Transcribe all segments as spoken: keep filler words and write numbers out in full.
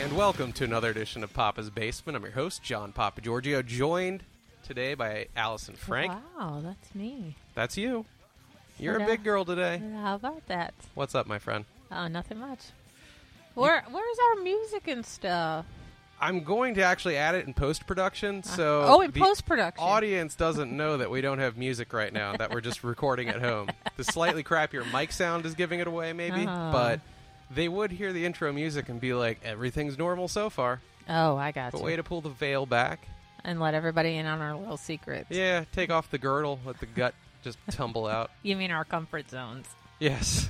And welcome to another edition of Papa's Basement. I'm your host, John Papa Giorgio, joined today by Allison Frank. Wow, that's me. That's you. You're Hello. a big girl today. How about that? What's up, my friend? Oh, nothing much. Where Where's our music and stuff? I'm going to actually add it in post-production, so oh, in the post-production. audience doesn't know that we don't have music right now, that we're just recording at home. The slightly crappier mic sound is giving it away, maybe, Oh. but they would hear the intro music and be like, everything's normal so far. Oh, I got But you. way to pull the veil back. And let everybody in on our little secrets. Yeah, take off the girdle, let the gut just tumble out. You mean our comfort zones. Yes.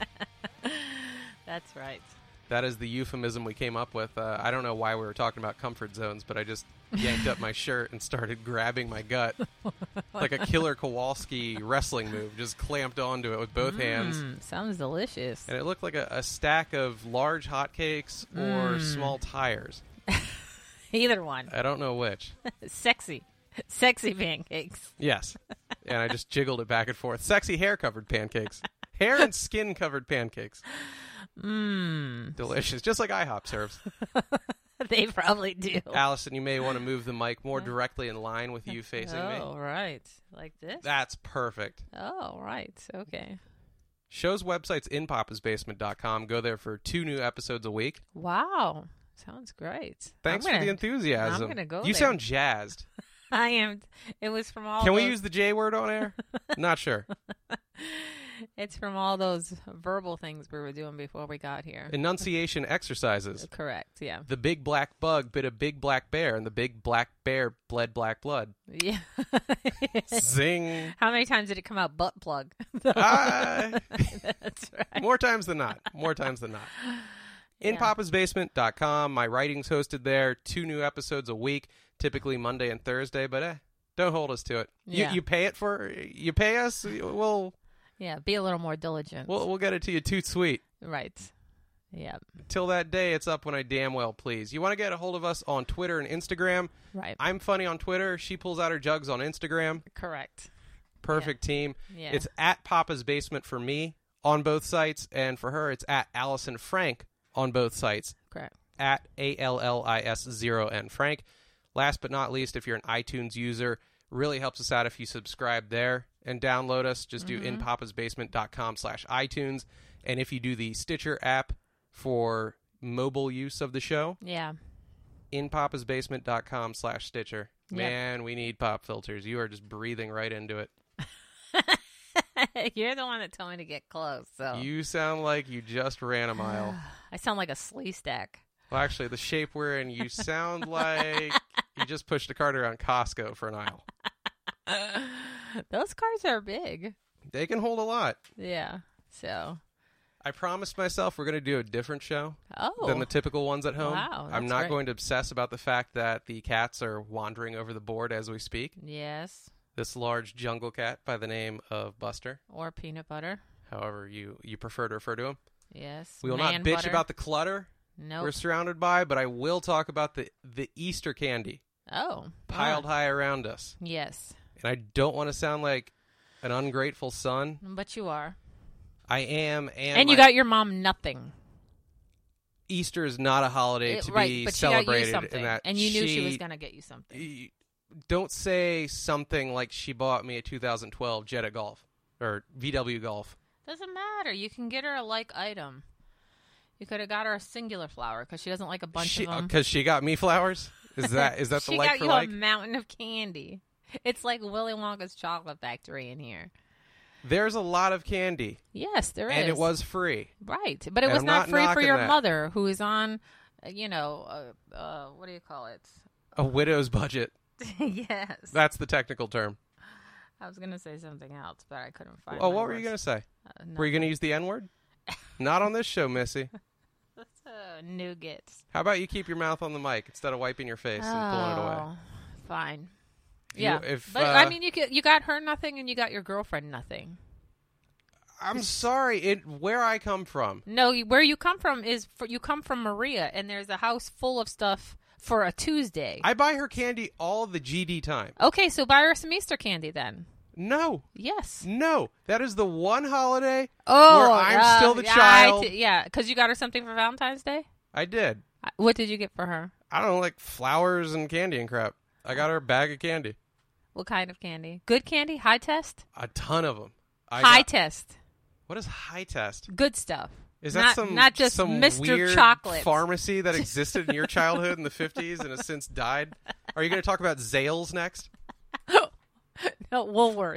That's right. That is the euphemism we came up with. Uh, I don't know why we were talking about comfort zones, but I just yanked up my shirt and started grabbing my gut. Like a Killer Kowalski wrestling move. Just clamped onto it with both Mm, hands. Sounds delicious. And it looked like a, a stack of large hotcakes or Mm. small tires. Either one. I don't know which. Sexy. Sexy pancakes. Yes. And I just jiggled it back and forth. Sexy hair-covered pancakes. Hair and skin-covered pancakes. Mmm. Delicious. Just like IHOP serves. They probably do. Allison, you may want to move the mic more directly in line with you facing me. Oh, right. Like this? That's perfect. Oh, right. Okay. Show's website's in papas basement dot com. Go there for two new episodes a week. Wow. Sounds great. Thanks I'm for gonna- the enthusiasm. I'm gonna go You there. sound jazzed. I am. It was from all Can we those- use the J word on air? Not sure. It's from all those verbal things we were doing before we got here. Enunciation exercises. Correct, yeah. The big black bug bit a big black bear, and the big black bear bled black blood. Yeah. Zing. How many times did it come out butt plug? Ah, That's right. more times than not. More times than not. in Yeah. papas basement dot com. My writing's hosted there. Two new episodes a week, typically Monday and Thursday, but eh, don't hold us to it. Yeah. You, you pay it for, you pay us, we'll, Yeah, be a little more diligent. we'll, we'll get it to you toot sweet. Right. Yeah, Till that day, it's up when I damn well please. You want to get a hold of us on Twitter and Instagram. right. I'm funny on Twitter. She pulls out her jugs on Instagram. Correct. Perfect team. Yeah. It's at Papa's Basement for me on both sites, and for her, it's at Allison Frank on both sites. Correct. At A L L I S zero N Frank. Last but not least, if you're an iTunes user, really helps us out if you subscribe there and download us. Just do Mm-hmm. in papas basement dot com slash iTunes. And if you do the Stitcher app for mobile use of the show, Yeah. in papas basement dot com slash Stitcher. Yep. Man, we need pop filters. You are just breathing right into it. You're the one that told me to get close, so. You sound like you just ran a mile. I sound like a slee stack. Well, actually, the shape we're in, you sound like you just pushed a cart around Costco for an aisle. Those cars are big. They can hold a lot. Yeah, so. I promised myself we're going to do a different show Oh. than the typical ones at home. Wow, I'm that's not great. going to obsess about the fact that the cats are wandering over the board as we speak. Yes. This large jungle cat by the name of Buster, Or peanut butter. however you, you prefer to refer to him. Yes. We will Man not bitch butter. about the clutter Nope. we're surrounded by, but I will talk about the, the Easter candy Oh. piled ah. high around us. Yes. And I don't want to sound like an ungrateful son. But you are. I am, and, And you my- got your mom nothing. Easter is not a holiday It- to right, be but she got you celebrated something. in that. And you knew she was going to get you something. Y- Don't say something like she bought me a two thousand twelve Jetta Golf or V W Golf. Doesn't matter. You can get her a like item. You could have got her a singular flower because she doesn't like a bunch of them. Because she got me flowers. Is that is that the she like got for you like? a mountain of candy. It's like Willy Wonka's chocolate factory in here. There's a lot of candy, Yes, there is. and it was free. right, but it And was I'm not not free for knocking your that. mother, who is on, uh, you know, uh, uh, what do you call it? A widow's budget. Yes. That's the technical term. I was gonna say something else, but I couldn't find. Oh, my what were you words. gonna say? Uh, Were you gonna use the N word? Not on this show, Missy. That's uh, nougat. How about you keep your mouth on the mic instead of wiping your face and pulling it away? Oh, fine. If you- Yeah, if, but uh, I mean, you get, you got her nothing, and you got your girlfriend nothing. I'm sorry. It where I come from. No, you- where you come from is for, you come from Maria, and there's a house full of stuff for a Tuesday. I buy her candy all the G D time. Okay, so buy her some Easter candy then. No, Yes. no. That is the one holiday Oh, where I'm uh, still the yeah, child. I t- yeah, because you got her something for Valentine's Day. I did. What did you get for her? I don't know, like flowers and candy and crap. I got her a bag of candy. What kind of candy? Good candy? High test? A ton of them. I high got, test. What is high test? Good stuff. Is that not, some not just some Mister weird Chocolate pharmacy that existed in your childhood in the fifties and has since died? Are you going to talk about Zales next? No, Woolworth.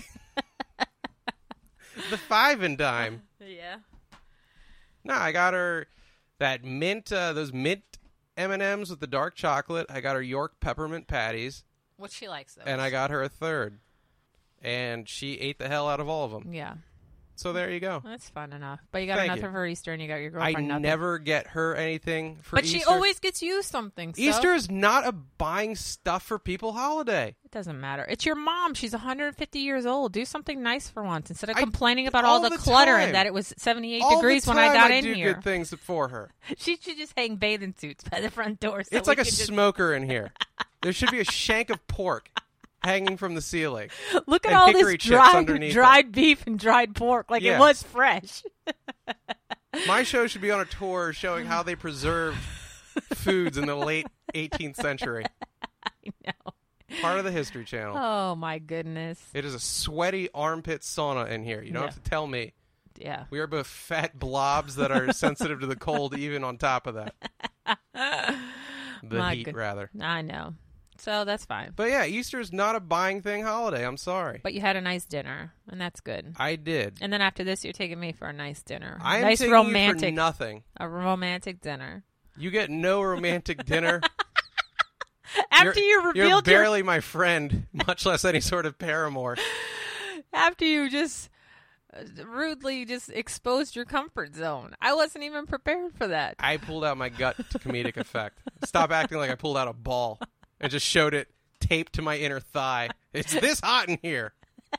The five and dime. Yeah. No, I got her that mint, uh, those mint M and M's with the dark chocolate. I got her York peppermint patties. What she likes, though. And I got her a third. And she ate the hell out of all of them. Yeah. So there you go. That's fun enough. But you got Thank nothing you. for Easter, and you got your I girlfriend nothing. never get her anything for but Easter. she always gets you something. So. Easter is not a buying stuff for people holiday. It doesn't matter. It's your mom. She's one hundred fifty years old. Do something nice for once instead of I- complaining about all all the, the clutter time. and that it was seventy-eight All degrees the when I time got I in do here. good things for her. She should just hang bathing suits by the front door. So It's we like a can just- smoker in here. There should be a shank of pork hanging from the ceiling. Look at and all hickory this chips dried, underneath dried beef and dried pork, like Yes. it was fresh. My show should be on a tour showing how they preserved foods in the late eighteenth century. I know. Part of the History Channel. Oh my goodness. It is a sweaty armpit sauna in here. You don't Yeah. have to tell me. Yeah. We are both fat blobs that are sensitive to the cold, even on top of that. The My heat, good- rather. I know. So that's fine. But yeah, Easter is not a buying thing holiday. I'm sorry. But you had a nice dinner, and that's good. I did. And then after this, you're taking me for a nice dinner. I am nice taking romantic, you for nothing. a romantic dinner. You get no romantic dinner. After you You're revealed barely my friend, much less any sort of paramour. your, after you just uh, rudely just exposed your comfort zone, I wasn't even prepared for that. I pulled out my gut to comedic effect. Stop acting like I pulled out a ball and just showed it taped to my inner thigh. It's this hot in here.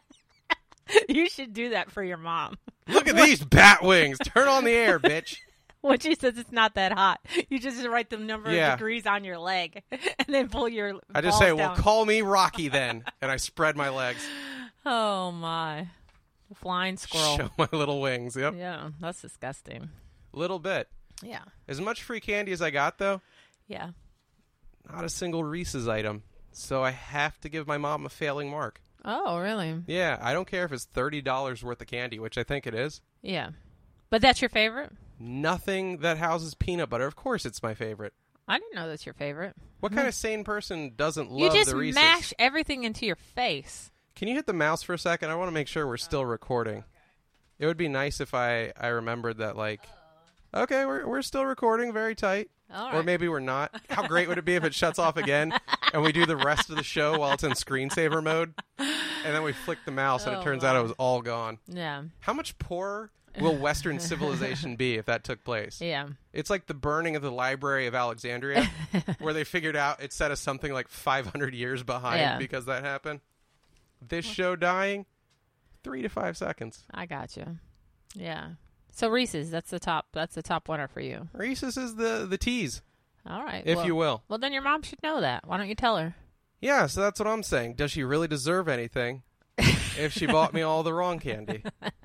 You should do that for your mom. Look at these bat wings. Turn on the air, bitch. When she says it's not that hot, you just write the number Yeah. of degrees on your leg, and then pull your. I just balls say, well, down. call me Rocky then. And I spread my legs. Oh my, flying squirrel. Show my little wings. Yep. Yeah, that's disgusting. Little bit. Yeah, As much free candy as I got, though, yeah. not a single Reese's item. So I have to give my mom a failing mark. Oh, really? Yeah, I don't care if it's thirty dollars worth of candy, which I think it is. Yeah, but that's your favorite. Nothing that houses peanut butter. Of course it's my favorite. I didn't know that's your favorite. What kind of sane person doesn't love You just the Reese's? mash everything into your face. Can you hit the mouse for a second? I want to make sure we're still recording. It would be nice if I, I remembered that, like, okay, we're we're still recording very tight. All Or right. maybe we're not. How great would it be if it shuts off again and we do the rest of the show while it's in screensaver mode? And then we flick the mouse and Oh, it turns out wow. it was all gone. Yeah, How much poorer will Western civilization be if that took place? yeah. It's like the burning of the Library of Alexandria, where they figured out it set us something like five hundred years behind Yeah. because that happened. This show dying, three to five seconds. I got you. Yeah. So Reese's, that's the top. That's the top winner for you. Reese's is the, the tease, All right. if well, you will. Well, then your mom should know that. Why don't you tell her? Yeah, so that's what I'm saying. Does she really deserve anything if she bought me all the wrong candy?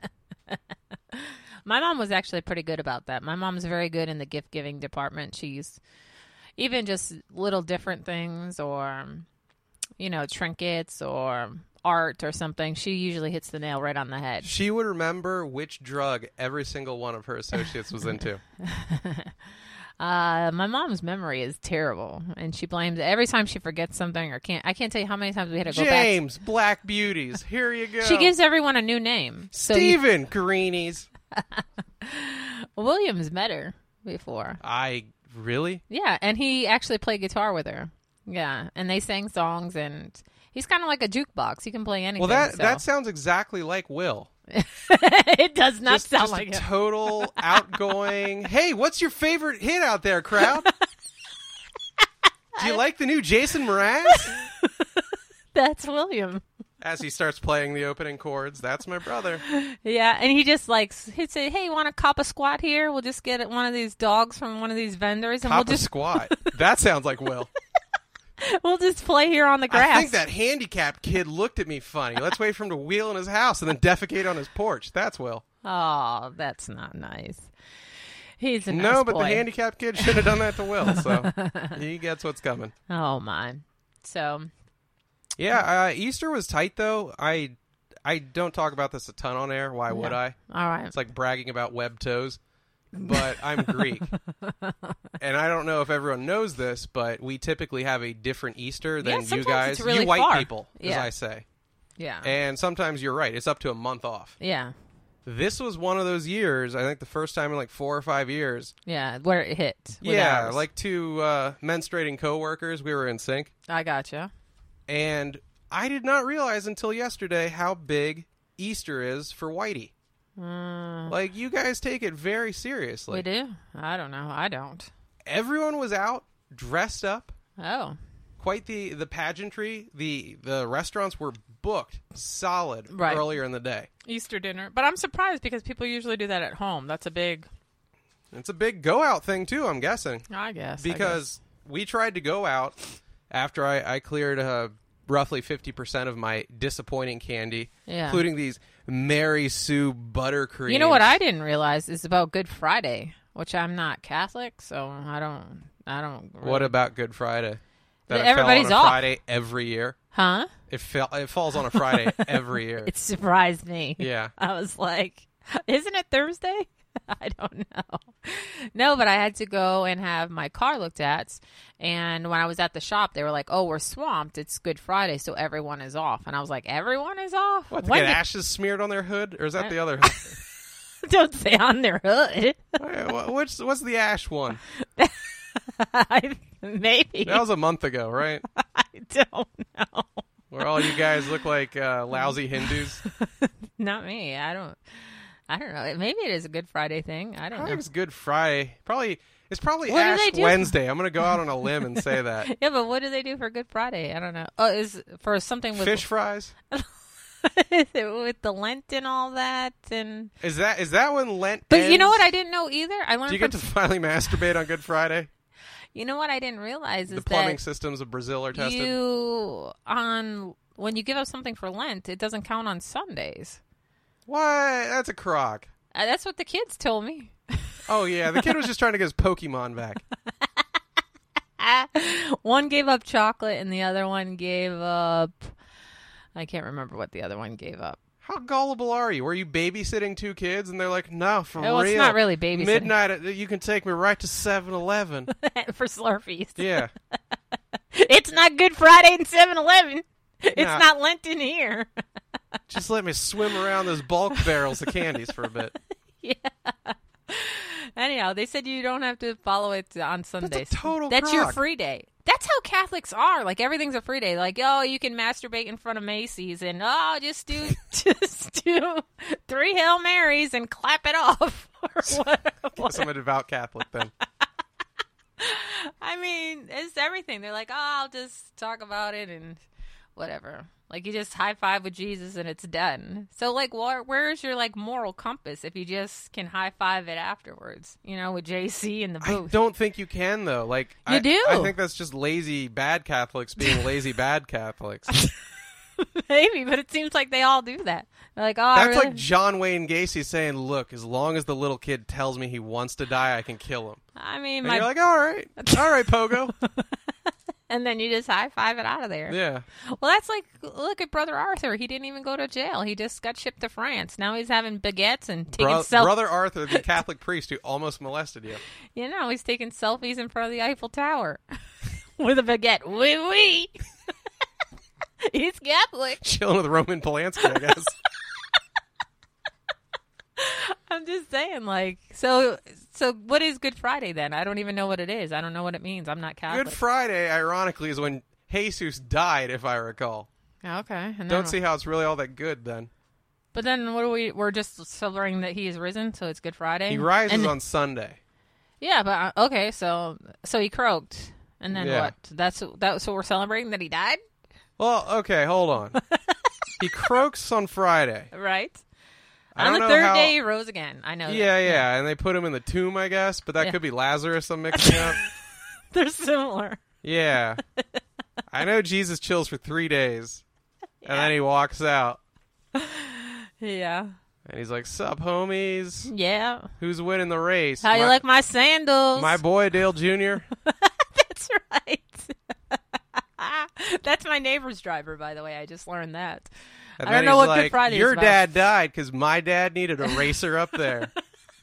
My mom was actually pretty good about that. My mom's very good in the gift giving department. She's even just little different things or, you know, trinkets or art or something. She usually hits the nail right on the head. She would remember which drug every single one of her associates was into. Uh, my mom's memory is terrible, and she blames every time she forgets something or can't. I can't tell you how many times we had to go James, Black Beauties, here you go. back. She gives everyone a new name. So you, Steven, Greenies. Williams met her before. I, really? Yeah, and he actually played guitar with her. Yeah, and they sang songs, and he's kind of like a jukebox. He can play anything. Well, that so. that sounds exactly like Will. It does not just, sound just like a it. total outgoing. Hey, what's your favorite hit out there, crowd? Do you like the new Jason Mraz? That's William. As he starts playing the opening chords, that's my brother. Yeah, and he just likes he'd say, "Hey, want a cop a squat here? We'll just get one of these dogs from one of these vendors, and Cop we'll a just squat. That sounds like Will. we'll just play here on the grass." I think that handicapped kid looked at me funny. Let's wait for him to wheel in his house and then defecate on his porch. That's Will. Oh, that's not nice. He's a nice No, but boy. the handicapped kid should have done that to Will, so he gets what's coming. Oh, my. So. Yeah, uh, Easter was tight, though. I I don't talk about this a ton on air. Why would No. I? All right. It's like bragging about webbed toes. But I'm Greek. And I don't know if everyone knows this, but we typically have a different Easter than Yeah, you sometimes guys. it's really you white far. people, as Yeah. I say. Yeah. And sometimes you're right. It's up to a month off. Yeah. This was one of those years, I think the first time in like four or five years. Yeah, where it hit. with Yeah, ours. like two uh, menstruating coworkers, we were in sync. I gotcha. And I did not realize until yesterday how big Easter is for Whitey. Mm, Like, you guys take it very seriously. we do? I don't know. I don't. Everyone was out, dressed up. Oh. Quite the, the pageantry. The the restaurants were booked solid Right. earlier in the day. Easter dinner. But I'm surprised because people usually do that at home. That's a big, It's a big go-out thing, too, I'm guessing. I guess. I Because we tried to go out after I, I cleared uh, roughly fifty percent of my disappointing candy, Yeah. including these Mary Sue buttercreams. You know what I didn't realize is about Good Friday, which I'm not Catholic, so I don't, I don't. Really... What about Good Friday? That it Everybody's fell on a off. Friday every year. Huh? It fell. It falls on a Friday every year. It surprised me. Yeah. I was like, isn't it Thursday? I don't know. No, but I had to go and have my car looked at. And when I was at the shop, they were like, oh, we're swamped. It's Good Friday, so everyone is off. And I was like, everyone is off? What, to When get did- ashes smeared on their hood? Or is that I- the other hood? Don't say on their hood. Wait, wha- Which, what's the ash one? Maybe. That was a month ago, right? I don't know. Where all you guys look like uh, lousy Hindus. Not me. I don't. I don't know. Maybe it is a Good Friday thing. I I don't think know. it's Good Friday. Probably it's probably What do Ash they do? Wednesday. I'm going to go out on a limb and say that. Yeah, but what do they do for Good Friday? I don't know. Oh, is for something with Fish fries. with the Lent and all that, and Is that is that when Lent? but you know ends? what I didn't know either. I learned Do you from get to finally masturbate on Good Friday? you know what I didn't realize is The plumbing that systems of Brazil are tested. you on when you give up something for Lent, it doesn't count on Sundays. What? That's a crock. Uh, that's what the kids told me. Oh yeah, the kid was just trying to get his Pokemon back. One gave up chocolate, and the other one gave up. I can't remember what the other one gave up. How gullible are you? Were you babysitting two kids, and they're like, "No, for Well, real, it's not really babysitting. Midnight, uh, you can take me right to seven eleven." For Slurpees. Yeah, It's not Good Friday in seven eleven. It's Nah. not Lenten here. just let me swim around those bulk barrels of candies for a bit. Yeah. Anyhow, they said you don't have to follow it on Sundays. total That's your crock. free day. That's how Catholics are. Like everything's a free day. Like, oh, you can masturbate in front of Macy's, and oh, just do just do three Hail Marys and clap it off. Or what, Guess I'm a devout Catholic then. I mean, it's everything. They're like, oh, I'll just talk about it and whatever. Like you just high five with Jesus and it's done. So like, where where's your like moral compass if you just can high five it afterwards? You know, with J C in the I booth. don't think you can though. Like You I, do. I think that's just lazy bad Catholics being lazy bad Catholics. Maybe, but it seems like they all do that. They're like, oh, I That's really... like John Wayne Gacy saying, "Look, as long as the little kid tells me he wants to die, I can kill him." I mean, And my... you're like, "All right, all right, Pogo." and then you just high five it out of there. Yeah. Well, that's like, look at Brother Arthur. He didn't even go to jail. He just got shipped to France. Now he's having baguettes and taking Bro- selfies. Brother Arthur, the Catholic priest who almost molested you. You know, he's taking selfies in front of the Eiffel Tower with a baguette. Wee wee. He's Catholic. Chilling with Roman Polanski, I guess. I'm just saying, like, so, so what is Good Friday then? I don't even know what it is. I don't know what it means. I'm not Catholic. Good Friday, ironically, is when Jesus died, if I recall. Okay. And then, Don't see how it's really all that good then. But then what are we? We're just celebrating that he is risen, so it's Good Friday. He rises And- on Sunday. Yeah, but uh, okay, so so he croaked, and then Yeah. what? That's that's what we're celebrating that he died, Well, okay, hold on. He croaks on Friday. right? I On don't the know third how- day he rose again. I know. Yeah, that. yeah, and they put him in the tomb, I guess, but that Yeah. could be Lazarus I'm mixing up. They're similar. Yeah. I know Jesus chills for three days, and then he walks out. Yeah. And he's like, "Sup, homies? Yeah. Who's winning the race? How you my, like my sandals? my boy Dale Junior" That's right. That's my neighbor's driver, by the way. I just learned that. And I then don't know he's what Good like, Friday is "Your about." dad died because my dad needed a racer up there."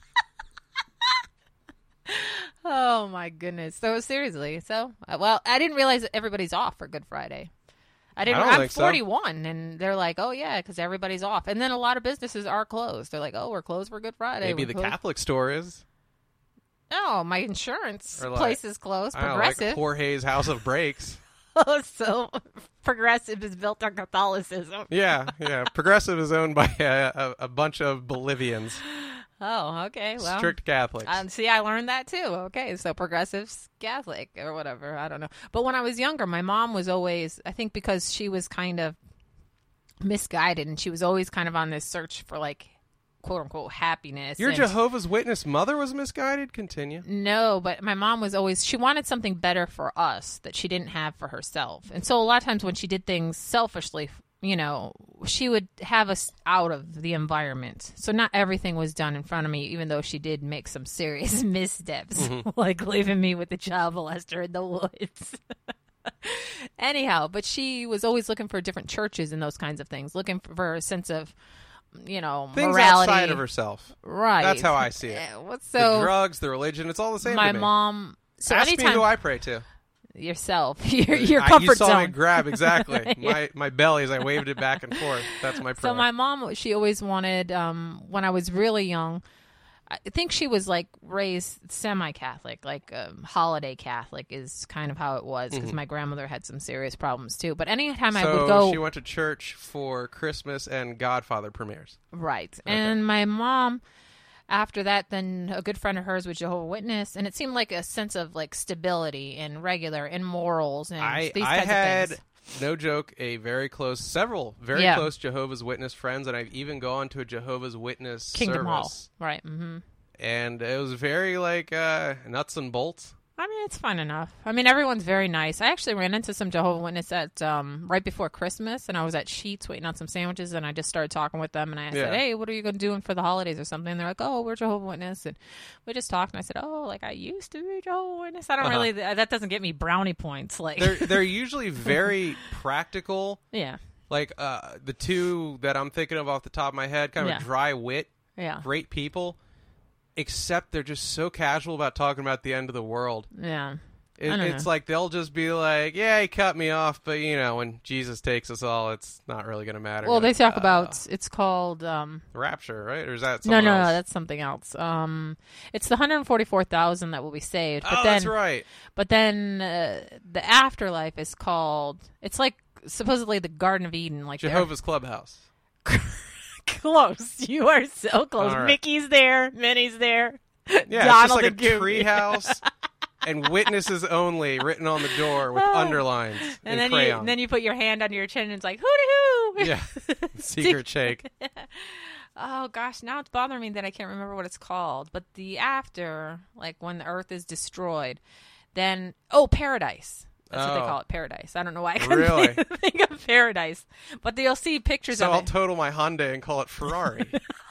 Oh my goodness. So seriously, so uh, well, I didn't realize that everybody's off for Good Friday. I didn't. I don't I'm think so. forty-one, and they're like, "Oh yeah," because everybody's off. And then a lot of businesses are closed. They're like, "Oh, we're closed for Good Friday." Maybe We're the closed. Catholic store is. Oh, my insurance Or like- place is closed. I don't know, Progressive. like Jorge's House of Breaks. Oh, so Progressive is built on Catholicism. Yeah, yeah. Progressive is owned by a, a, a bunch of Bolivians, Oh, okay. Well, strict Catholics. Um, see, I learned that too. Okay, so Progressive's Catholic or whatever. I don't know. But when I was younger, my mom was always, I think because she was kind of misguided and she was always kind of on this search for like, quote unquote, happiness. Your and- Jehovah's Witness mother was misguided? Continue. No, but my mom was always, she wanted something better for us that she didn't have for herself. And so a lot of times when she did things selfishly, you know, she would have us out of the environment. So not everything was done in front of me, even though she did make some serious missteps, Mm-hmm. like leaving me with the child molester in the woods. Anyhow, but she was always looking for different churches and those kinds of things, looking for a sense of, you know, Things morality. outside of herself. Right. That's how I see it. Uh, what- The So drugs, the religion, it's all the same my to me. mom. So Ask anytime me who I pray to. yourself, your your I- comfort you saw zone. me grab, exactly. Yeah. My my belly as I waved it back and forth. That's my prayer. So my mom, she always wanted, um, when I was really young, I think she was like raised semi-Catholic, like um, holiday Catholic is kind of how it was because my grandmother had some serious problems too. But anytime I Mm-hmm. so would go, she went to church for Christmas and Godfather premieres. right, and my mom. After that, then a good friend of hers was Jehovah's Witness, and it seemed like a sense of like stability and regular and morals and I these I kinds had, of things. no joke, a very close, several very Yeah. close Jehovah's Witness friends, and I've even gone to a Jehovah's Witness Kingdom Hall, service. right? Mm-hmm. And it was very like uh, nuts and bolts. I mean, it's fun enough. I mean, everyone's very nice. I actually ran into some Jehovah's Witness at um, right before Christmas, and I was at Sheetz waiting on some sandwiches, and I just started talking with them, and I Yeah. said, "Hey, what are you going to do for the holidays or something?" And they're like, "Oh, we're Jehovah's Witness," and we just talked, and I said, "Oh, like I used to be Jehovah's Witness." I don't Uh-huh. really. That doesn't get me brownie points. Like, They're they're usually very practical. yeah, Like uh, the two that I'm thinking of off the top of my head, kind of Yeah. a dry wit, yeah, great people. Except they're just so casual about talking about the end of the world. yeah. It, I don't it's know. like they'll just be like, "Yeah, he cut me off, but you know, when Jesus takes us all, it's not really going to matter." Well, You're they like, talk uh, about it's called. Um, rapture, right? Or is that no, something no, else? no, that's something else. Um, it's the one hundred forty-four thousand that will be saved. But oh, then, that's right. But then uh, the afterlife is called. It's like supposedly the Garden of Eden, like they're- Jehovah's Clubhouse. Close. You are so close. All right. Mickey's there. Minnie's there. Yeah, Donald it's and just like a Goofy. treehouse and witnesses only written on the door with underlines And in then crayon. you and then you put your hand under your chin and it's like hoo yeah, secret shake. Oh gosh, now it's bothering me that I can't remember what it's called. But the after, like when the earth is destroyed, then oh paradise. That's what Oh. they call it, paradise. I don't know why I couldn't Really? think, think of paradise. But you'll see pictures So of I'll it. total my Hyundai and call it Ferrari.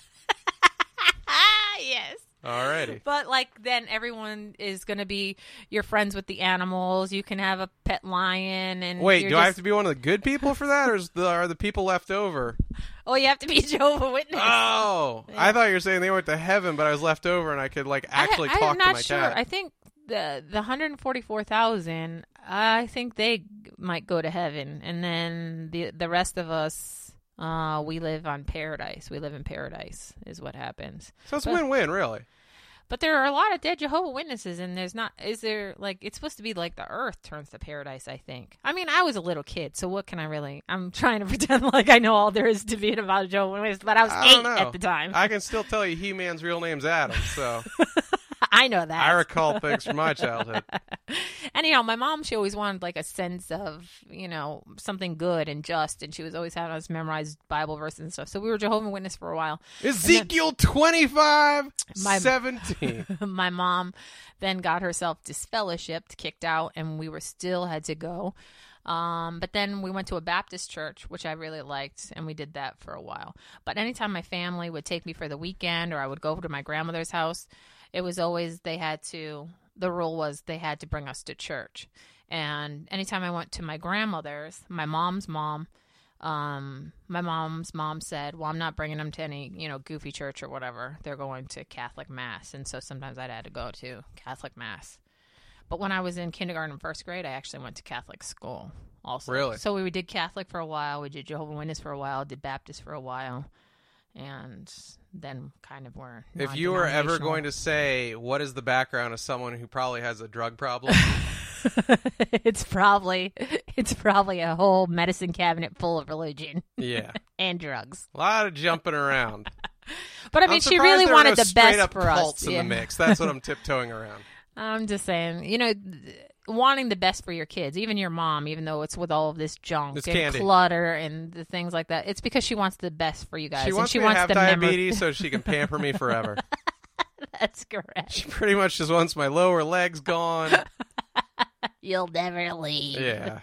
Ah, yes. Alrighty. But like then everyone is going to be your friends with the animals. You can have a pet lion and Wait, you're do just, I have to be one of the good people for that, or is the, are the people left over? Oh, you have to be Jehovah's Witness. Oh, I thought you were saying they went to heaven, but I was left over and I could like actually I, I, talk I'm not to my sure. cat. I think the the one hundred forty-four thousand. I think they might go to heaven, and then the the rest of us, uh, we live on paradise. We live in paradise, is what happens. So it's but- win-win, really. But there are a lot of dead Jehovah's Witnesses, and there's not. Is there like it's supposed to be like the earth turns to paradise? I think. I mean, I was a little kid, so what can I really? I'm trying to pretend like I know all there is to be about Jehovah's Witnesses, but I was I eight don't know. at the time. I, I can still tell you He-Man's real name's Adam, so know that. I recall things from my childhood. Anyhow, my mom, she always wanted like a sense of, you know, something good and just, and she was always having us memorize Bible verses and stuff. So we were Jehovah's Witness for a while. Ezekiel twenty-five, My- seventeen. My mom then got herself disfellowshipped, kicked out, and we were still had to go. Um, but then we went to a Baptist church, which I really liked, and we did that for a while. But anytime my family would take me for the weekend or I would go over to my grandmother's house, it was always they had to, the rule was they had to bring us to church. And anytime I went to my grandmother's, my mom's mom, um, my mom's mom said, well, I'm not bringing them to any, you know, goofy church or whatever. They're going to Catholic Mass. And so sometimes I'd had to go to Catholic Mass. But when I was in kindergarten and first grade, I actually went to Catholic school also. Really? So we did Catholic for a while. We did Jehovah's Witness for a while, did Baptist for a while. And then kind of were If you were ever going to say, what is the background of someone who probably has a drug problem? it's probably it's probably a whole medicine cabinet full of religion. Yeah. And drugs. A lot of jumping around. But I mean, I'm she really there wanted were no the best straight-up for cults us. in Yeah. the mix. That's what I'm tiptoeing around. I'm just saying, you know, wanting the best for your kids, even your mom, even though it's with all of this junk It's and candy. clutter and the things like that, it's because she wants the best for you guys. She and wants she me wants to have the memory- diabetes so she can pamper me forever. That's correct. She pretty much just wants my lower legs gone. You'll never leave. Yeah.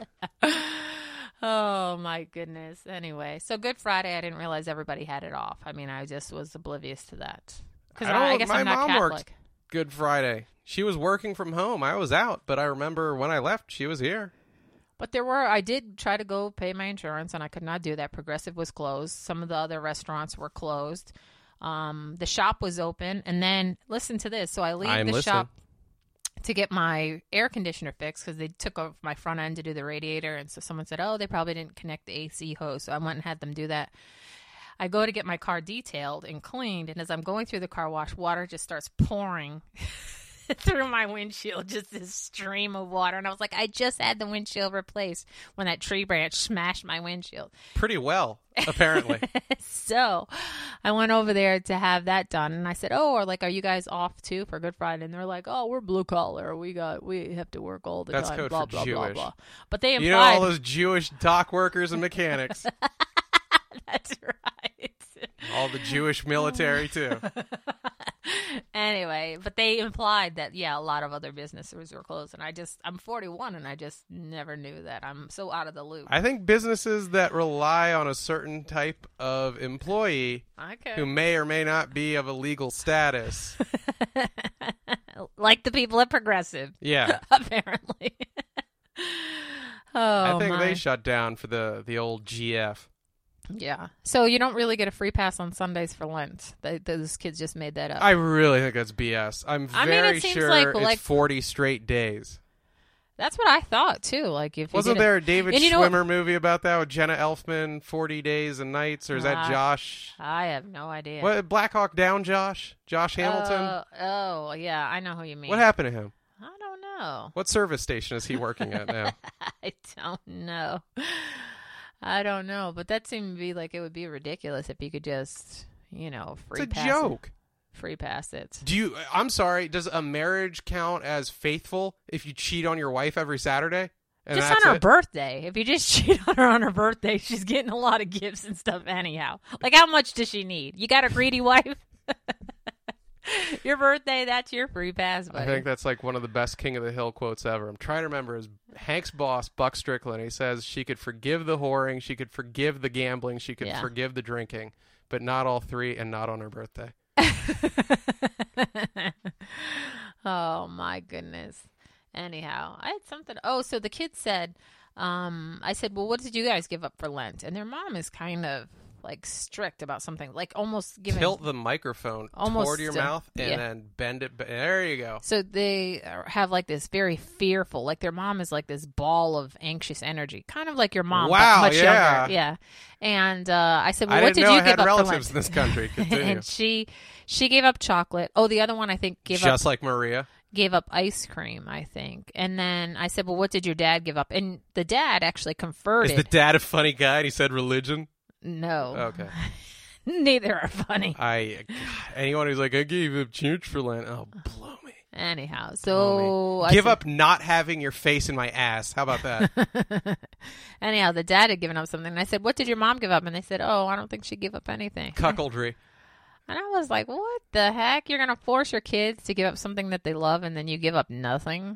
Oh, my goodness. Anyway, so Good Friday, I didn't realize everybody had it off. I mean, I just was oblivious to that. Because I I, don't- guess my I'm not mom Catholic. worked Good Friday. She was working from home. I was out, but I remember when I left, she was here. But there were, I did try to go pay my insurance, and I could not do that. Progressive was closed. Some of the other restaurants were closed. Um, the shop was open. And then, listen to this. So I leave I'm the listening. shop to get my air conditioner fixed because they took off my front end to do the radiator. And so someone said, oh, they probably didn't connect the A C hose. So I went and had them do that. I go to get my car detailed and cleaned. And as I'm going through the car wash, water just starts pouring through my windshield, just this stream of water. And I was like, I just had the windshield replaced when that tree branch smashed my windshield. Pretty well, apparently. So I went over there to have that done. And I said, oh, or like, are you guys off too for Good Friday? And they're like, oh, we're blue collar. We got, we have to work all the That's time. code blah, for blah, Jewish. blah, blah. But they implied. You know all those Jewish dock workers and mechanics. That's right. All the Jewish military, too. Anyway, but they implied that, yeah, a lot of other businesses were closed. And I just, I'm forty-one and I just never knew that. I'm so out of the loop. I think businesses that rely on a certain type of employee Okay. who may or may not be of a legal status. Like the people at Progressive. Yeah. Apparently. Oh, I think my. they shut down for the, the old G F. Yeah. So you don't really get a free pass on Sundays for Lent. They, those kids just made that up. I really think that's B S. I'm I mean, very it seems sure like- it's like- forty straight days. That's what I thought too. Like if you Wasn't did it- there a David And you know what- Schwimmer movie about that with Jenna Elfman, forty Days and Nights, or is that Uh, Josh? I have no idea. What, Black Hawk Down Josh? Josh Hamilton? Uh, oh, yeah. I know who you mean. What happened to him? I don't know. What service station is he working at now? I don't know. I don't know. But that seemed to be like it would be ridiculous if you could just, you know, free It's a pass joke. It. Free pass it. Do you? I'm sorry. Does a marriage count as faithful if you cheat on your wife every Saturday? And Just that's on her it? birthday. If you just cheat on her on her birthday, she's getting a lot of gifts and stuff anyhow. Like, how much does she need? You got a greedy wife? Your birthday, that's your free pass, buddy. I think that's like one of the best King of the Hill quotes ever. I'm trying to remember his Hank's boss, Buck Strickland. He says she could forgive the whoring, she could forgive the gambling, she could Yeah. forgive the drinking, but not all three, and not on her birthday. Oh, my goodness. Anyhow, I had something. Oh, so the kids said, um, I said, well, what did you guys give up for Lent? And their mom is kind of like strict about something, like almost giving. Tilt the microphone Almost, toward your uh, mouth and yeah. then bend it. ba- There you go. So they have like this very fearful, like their mom is like this ball of anxious energy, kind of like your mom, Wow, but much yeah. younger. Yeah. And uh, I said, well, I what didn't did know you I give had up relatives for in this country. Lent? Continue. And she she gave up chocolate. Oh, the other one I think gave Just up like Maria. gave up ice cream, I think. And then I said, well, what did your dad give up? And the dad actually converted. Is the dad a funny guy? And he said religion. No. Okay. Neither are funny. I God, anyone who's like, I gave up church for Lent. Oh, blow me. Anyhow, Blow so me. I Give said- up not having your face in my ass. How about that? Anyhow, the dad had given up something. And I said, what did your mom give up? And they said, oh, I don't think she gave up anything. Cuckoldry. And I was like, what the heck? You're going to force your kids to give up something that they love and then you give up nothing?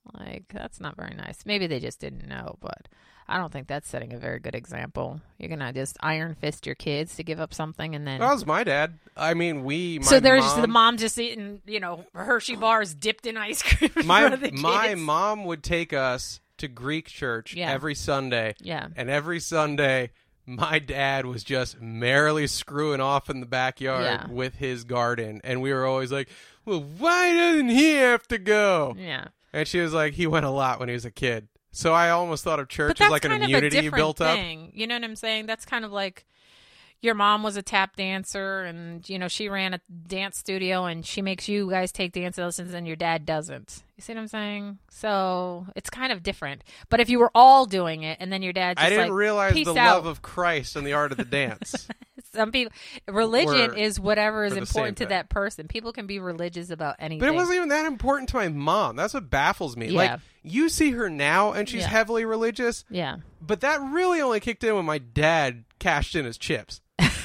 Like, that's not very nice. Maybe they just didn't know, but I don't think that's setting a very good example. You're going to just iron fist your kids to give up something and then... That was my dad. I mean, we... My so there's mom, the mom just eating, you know, Hershey bars dipped in ice cream in my, front of the kids. My mom would take us to Greek church Yeah. every Sunday. Yeah. And every Sunday, my dad was just merrily screwing off in the backyard Yeah. with his garden. And we were always like, well, why doesn't he have to go? Yeah. And she was like, he went a lot when he was a kid. So I almost thought of church But as that's like an kind of a immunity different built up. thing. You know what I'm saying? That's kind of like your mom was a tap dancer and, you know, she ran a dance studio and she makes you guys take dance lessons and your dad doesn't. You see what I'm saying? So it's kind of different. But if you were all doing it and then your dad just I didn't like, realize peace the out. love of Christ and the art of the dance. Some people, religion Were- is whatever is for the important same to thing. that person. People can be religious about anything. But it wasn't even that important to my mom. That's what baffles me. Yeah. Like, you see her now, and she's Yeah. heavily religious, Yeah. but that really only kicked in when my dad cashed in his chips.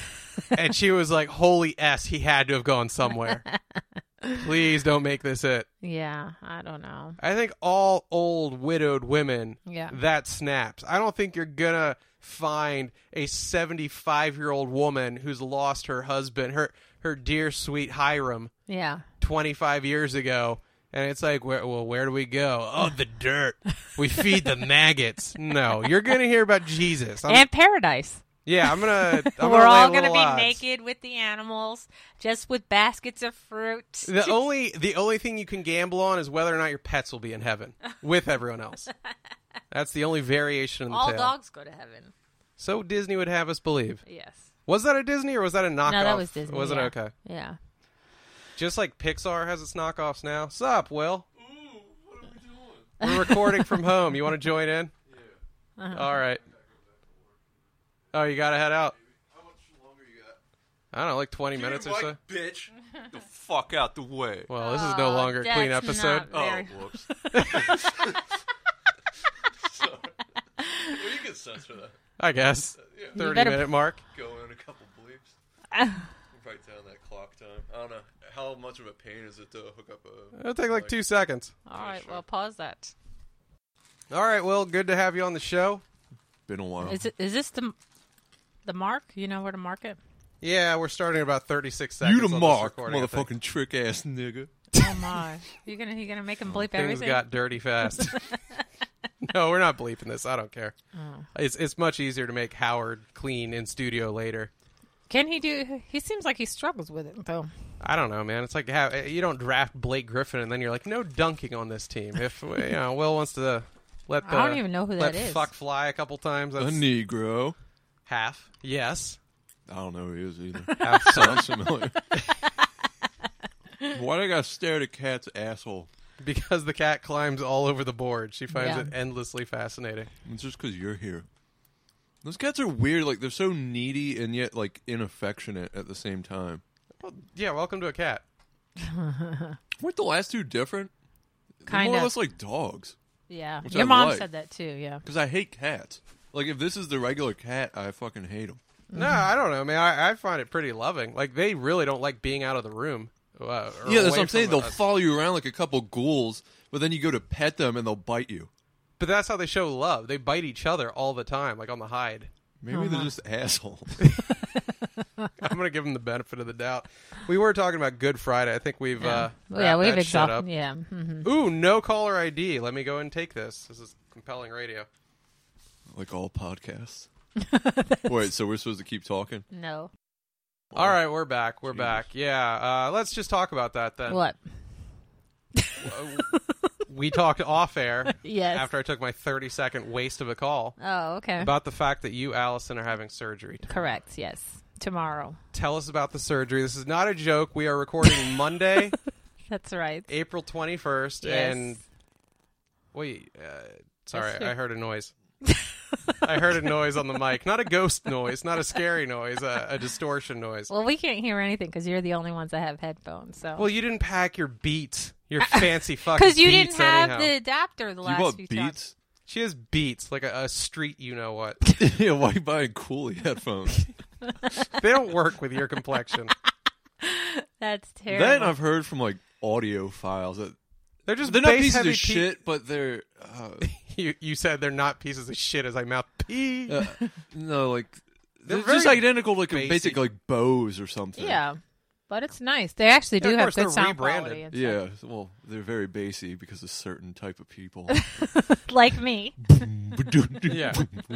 And she was like, holy S, he had to have gone somewhere. Please don't make this it. Yeah. I don't know. I think all old widowed women, Yeah. that snaps. I don't think you're going to find a seventy-five-year-old woman who's lost her husband, her her dear sweet Hiram, Yeah. twenty-five years ago, and it's like, where, well, where do we go? Oh, the dirt. We feed the maggots. No, you're going to hear about Jesus. I'm, And paradise. yeah, I'm going to We're all going to be naked with the animals, just with baskets of fruit. The only the only thing you can gamble on is whether or not your pets will be in heaven with everyone else. That's the only variation in the All tale. dogs go to heaven. So Disney would have us believe. Yes. Was that a Disney or was that a knockoff? No, that was Disney. Was yeah. it okay? Yeah. Just like Pixar has its knockoffs now. Sup, Will? Ooh, what are we doing? We're recording from home. You want to join in? Yeah. Uh-huh. All right. Oh, you got to head out. How much longer you got? I don't know, like twenty minutes or so. Bitch. The fuck out the way. Well, this is no Oh, longer a clean that's episode. not very- Oh, whoops. Sorry. Well, you can censor that. I guess. Yeah. thirty better- minute mark. Go in a couple bleeps. Write down that clock time. I don't know. How much of a pain is it to hook up a... It'll take like two seconds. All right. sure. Well, pause that. All right, Will, good to have you on the show. Been a while. Is it? Is this the the mark? You know where to mark it? Yeah, we're starting in about thirty-six seconds. You the on this mark, recording, I think. motherfucking trick-ass nigga. Oh my! You gonna you gonna make him bleep Things everything? got dirty fast. No, we're not bleeping this. I don't care. Oh. It's it's much easier to make Howard clean in studio later. Can he do? He seems like he struggles with it though. I don't know, man. It's like have, you don't draft Blake Griffin and then you're like, no dunking on this team. If you know, Will wants to let the I don't even know who let that is. fuck fly a couple times. A That's Negro. half. Yes. I don't know who he is either. Half. Sounds familiar. Why do I gotta stare at a cat's asshole? Because the cat climbs all over the board. She finds Yeah. it endlessly fascinating. It's just because you're here. Those cats are weird. Like, they're so needy and yet, like, inaffectionate at the same time. Well, yeah, welcome to a cat. Weren't the last two different? They're Kinda. more or less like dogs. Yeah, Which your I mom like. said that too. Yeah. Because I hate cats. Like, if this is the regular cat, I fucking hate them. No, I don't know, man. I, I find it pretty loving. Like, they really don't like being out of the room. Uh, or Yeah, that's away what I'm saying. from They'll us. follow you around like a couple ghouls, but then you go to pet them and they'll bite you. But that's how they show love. They bite each other all the time, like on the hide. Maybe Uh-huh. they're just assholes. I'm going to give them the benefit of the doubt. We were talking about Good Friday. I think we've Yeah, uh, Well, yeah, wrapped we've that shit up. exhausted. Yeah. hmm Ooh, no caller I D. Let me go and take this. This is compelling radio. Like all podcasts. Wait, so we're supposed to keep talking? No. All right, we're back. We're Jesus. back. Yeah, uh, let's just talk about that then. What? We talked off air Yes. after I took my thirty second waste of a call Oh, okay. about the fact that you, Allison, are having surgery. Correct. Yes. Tomorrow. Tell us about the surgery. This is not a joke. We are recording Monday, That's right. April twenty-first, Yes. and wait, uh, sorry, That's I true. heard a noise. I heard a noise on the mic. Not a ghost noise, not a scary noise, a, a distortion noise. Well, we can't hear anything because you're the only ones that have headphones. So. Well, you didn't pack your Beats, your fancy fucking Because you Beats didn't have anyhow. the adapter the You last bought few Beats? She has Beats, like a, a street you know what. Yeah, why are you buying Cooley headphones? They don't work with your complexion. times. That's terrible. Then I've heard from, like, audio files that They're just They're not bass pieces heavy of pe- shit, but they're. Uh, you, you said they're not pieces of shit as I mouth pee. uh, no, like they're, They're just very identical, like a basic. basic like Bose or something. Yeah, but it's nice. They actually do Yeah, of have course, good they're sound rebranded. quality. And Yeah, well, they're very bassy because of certain type of people. stuff. Like me. Yeah.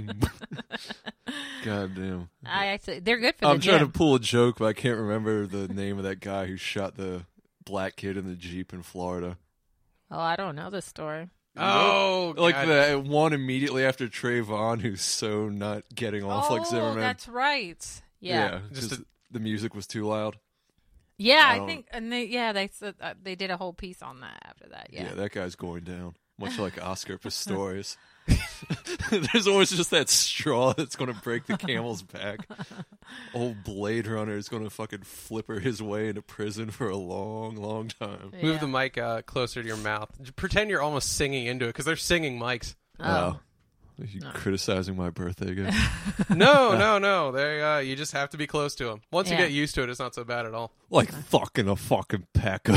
God damn. I actually, they're good for I'm the trying gym. to pull a joke, but I can't remember the name of that guy who shot the black kid in the Jeep in Florida. Oh, I don't know this story. Oh, Like God. the one immediately after Trayvon, who's so not getting off oh, like Zimmerman. that's right. Yeah, Just just a- the music was too loud. yeah. I I, don't- think, and they, yeah, they said uh, they did a whole piece on that after that. Yeah, Yeah, that guy's going down, much like Oscar Pistorius. There's always just that straw that's going to break the camel's back. Old Blade Runner is going to fucking flipper his way into prison for a long, long time. Move Yeah. the mic uh, closer to your mouth. Pretend you're almost singing into it because they're singing mics. Oh, Wow. Are you criticizing my birthday again? No, no, no. They, uh, you just have to be close to them. Once you Yeah. get used to it, it's not so bad at all. Like fucking a fucking pecker.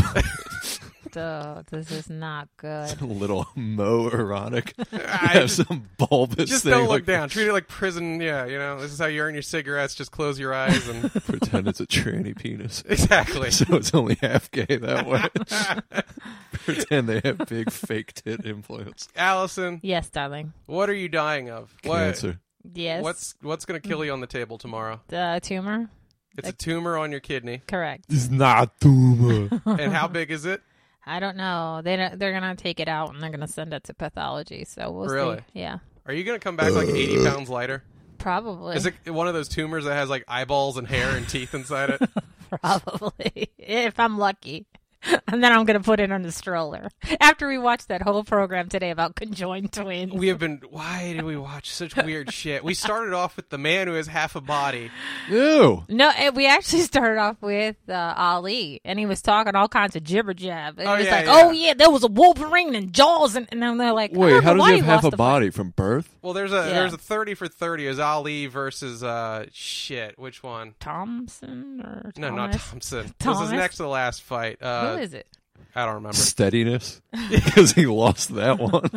duh, this is not good. A little Mo erotic. You I have just, some bulbous just thing. don't look like, down. Treat it like prison. Yeah, you know, this is how you earn your cigarettes. Just close your eyes and Pretend it's a tranny penis. exactly. So it's only half gay that way. Pretend they have big fake tit implants. Allison, Yes, darling. what are you dying of? What, Cancer. Yes. What's what's going to kill you on the table tomorrow? the tumor? It's a tumor on your kidney. Correct. It's not tumor. And how big is it? I don't know. They don't, they're gonna take it out and they're gonna send it to pathology. So we'll Really? see. Yeah, Are you going to come back like eighty pounds lighter? probably. Is it one of those tumors that has like eyeballs and hair and teeth inside it? Probably, if I'm lucky. And then I'm going to put it on the stroller. After we watched that whole program today about conjoined twins. We have been. Why did we watch such weird shit? We started off with the man who has half a body. Ew. No, eh, we actually started off with uh, Ali, and he was talking all kinds of jibber jab. And Oh, he was yeah, like, yeah. "Oh yeah, there was a Wolverine and Jaws," and, and then they're like, I Wait, don't how know does why he have half lost a the fight." body from birth? Well, there's a Yeah. there's a thirty for thirty is Ali versus uh shit. Which one? Thompson or No, not Thomas? Thompson. This Thomas? is next to the last fight. Uh, Who is it? I don't remember. Steadiness. Because he lost that one.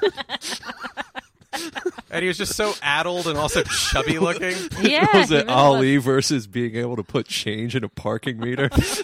And he was just so addled and also chubby looking. Yeah, was he it really Ali versus being able to put change in a parking meter? was.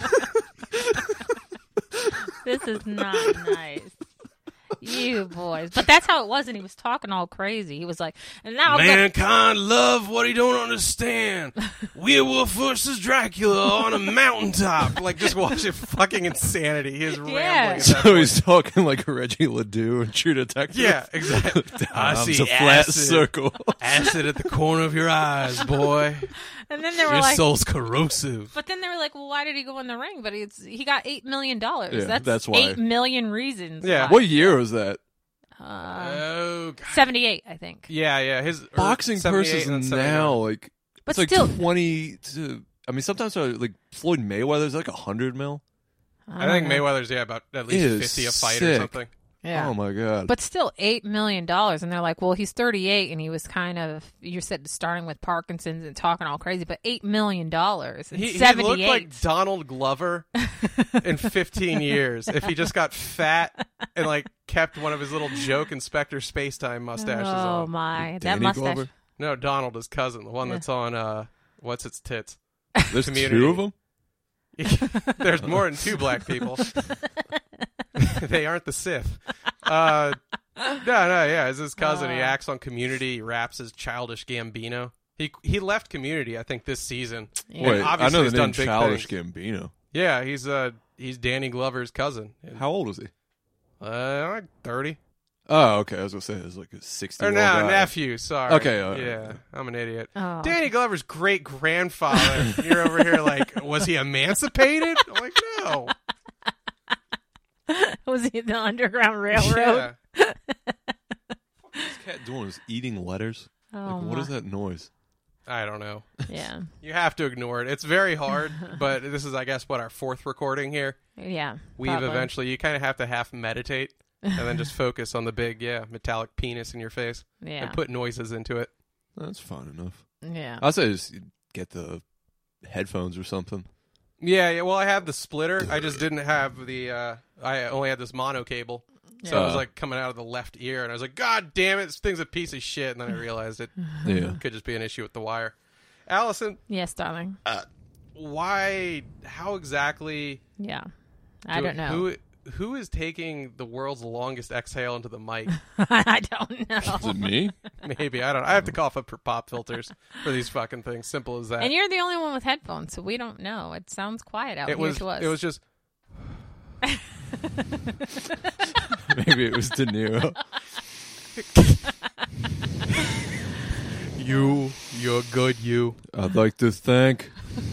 This is not nice. You boys, but that's how it was, and he was talking all crazy. He was like, "And now I'm gonna- Mankind love what he don't understand. Werewolf versus Dracula on a mountaintop. Like just watching fucking insanity. He is rambling. at that So point. he's talking like Reggie Ledoux in True Detective. Yeah, exactly. I Time's see a flat acid. circle. Acid at the corner of your eyes, boy. And then they were Your like, soul's corrosive. but then they were like, well, why did he go in the ring? But it's he got eight million dollars. Yeah, that's, that's why. eight million reasons. Yeah. why. What year was that? Uh, Oh, God. Seventy-eight, I think. Yeah, yeah. His or Boxing seventy-eight and purses then now, like, But it's like still- twenty to. I mean, sometimes uh, like Floyd Mayweather's like a hundred mil. I think don't know. Mayweather's yeah about at least Is fifty a fight or sick. something. Yeah. Oh my god! But still, eight million dollars, and they're like, "Well, he's thirty-eight, and he was kind of you said starting with Parkinson's and talking all crazy, but eight million dollars, He, he seventy-eight." looked like Donald Glover in fifteen years if he just got fat and like kept one of his little joke Inspector Spacetime mustaches oh on. my, that Danny mustache. Glover? No, Donald, his cousin, the one Yeah. that's on uh, what's its tits. There's Community. two of them. There's more than two black people. They aren't the Sith. Uh, no, no, yeah, it's his cousin. He Uh. acts on Community. He raps as Childish Gambino. He he left Community, I think, this season. Yeah. Wait, I obviously know he's the done name big Childish things. Gambino. Yeah, he's uh he's Danny Glover's cousin. How old is he? Uh, like thirty. Oh, okay. I was gonna say it's like a sixty. Or year no, old guy. nephew. Sorry. Okay, all right. Yeah, I'm an idiot. Oh. Danny Glover's great grandfather. You're over here like, was he emancipated? I'm like, no. Was he in the Underground Railroad? Yeah. What's this cat doing? Is eating letters? Oh, Like, what my. is that noise? I don't know. Yeah, You have to ignore it. It's very hard, but this is, I guess, what our fourth recording here. yeah. We've probably. eventually, you kind of have to half meditate and then just focus on the big, yeah, metallic penis in your face yeah, and put noises into it. That's fine enough. yeah. I'd say just get the headphones or something. Yeah, yeah. Well, I had the splitter. I just didn't have the. Uh, I only had this mono cable, so Yeah. it was like coming out of the left ear, and I was like, "God damn it, this thing's a piece of shit." And then I realized it Yeah. could just be an issue with the wire. Allison, Yes, darling. why? How exactly? Yeah. I do- don't know. Who who is taking the world's longest exhale into the mic? I don't know. Is it me? Maybe I don't. I have to cough up for pop filters for these fucking things. Simple as that. And you're the only one with headphones, so we don't know. It sounds quiet out it here was. to us. It was just. Maybe it was De Niro. You, you're good. You. I'd like to thank.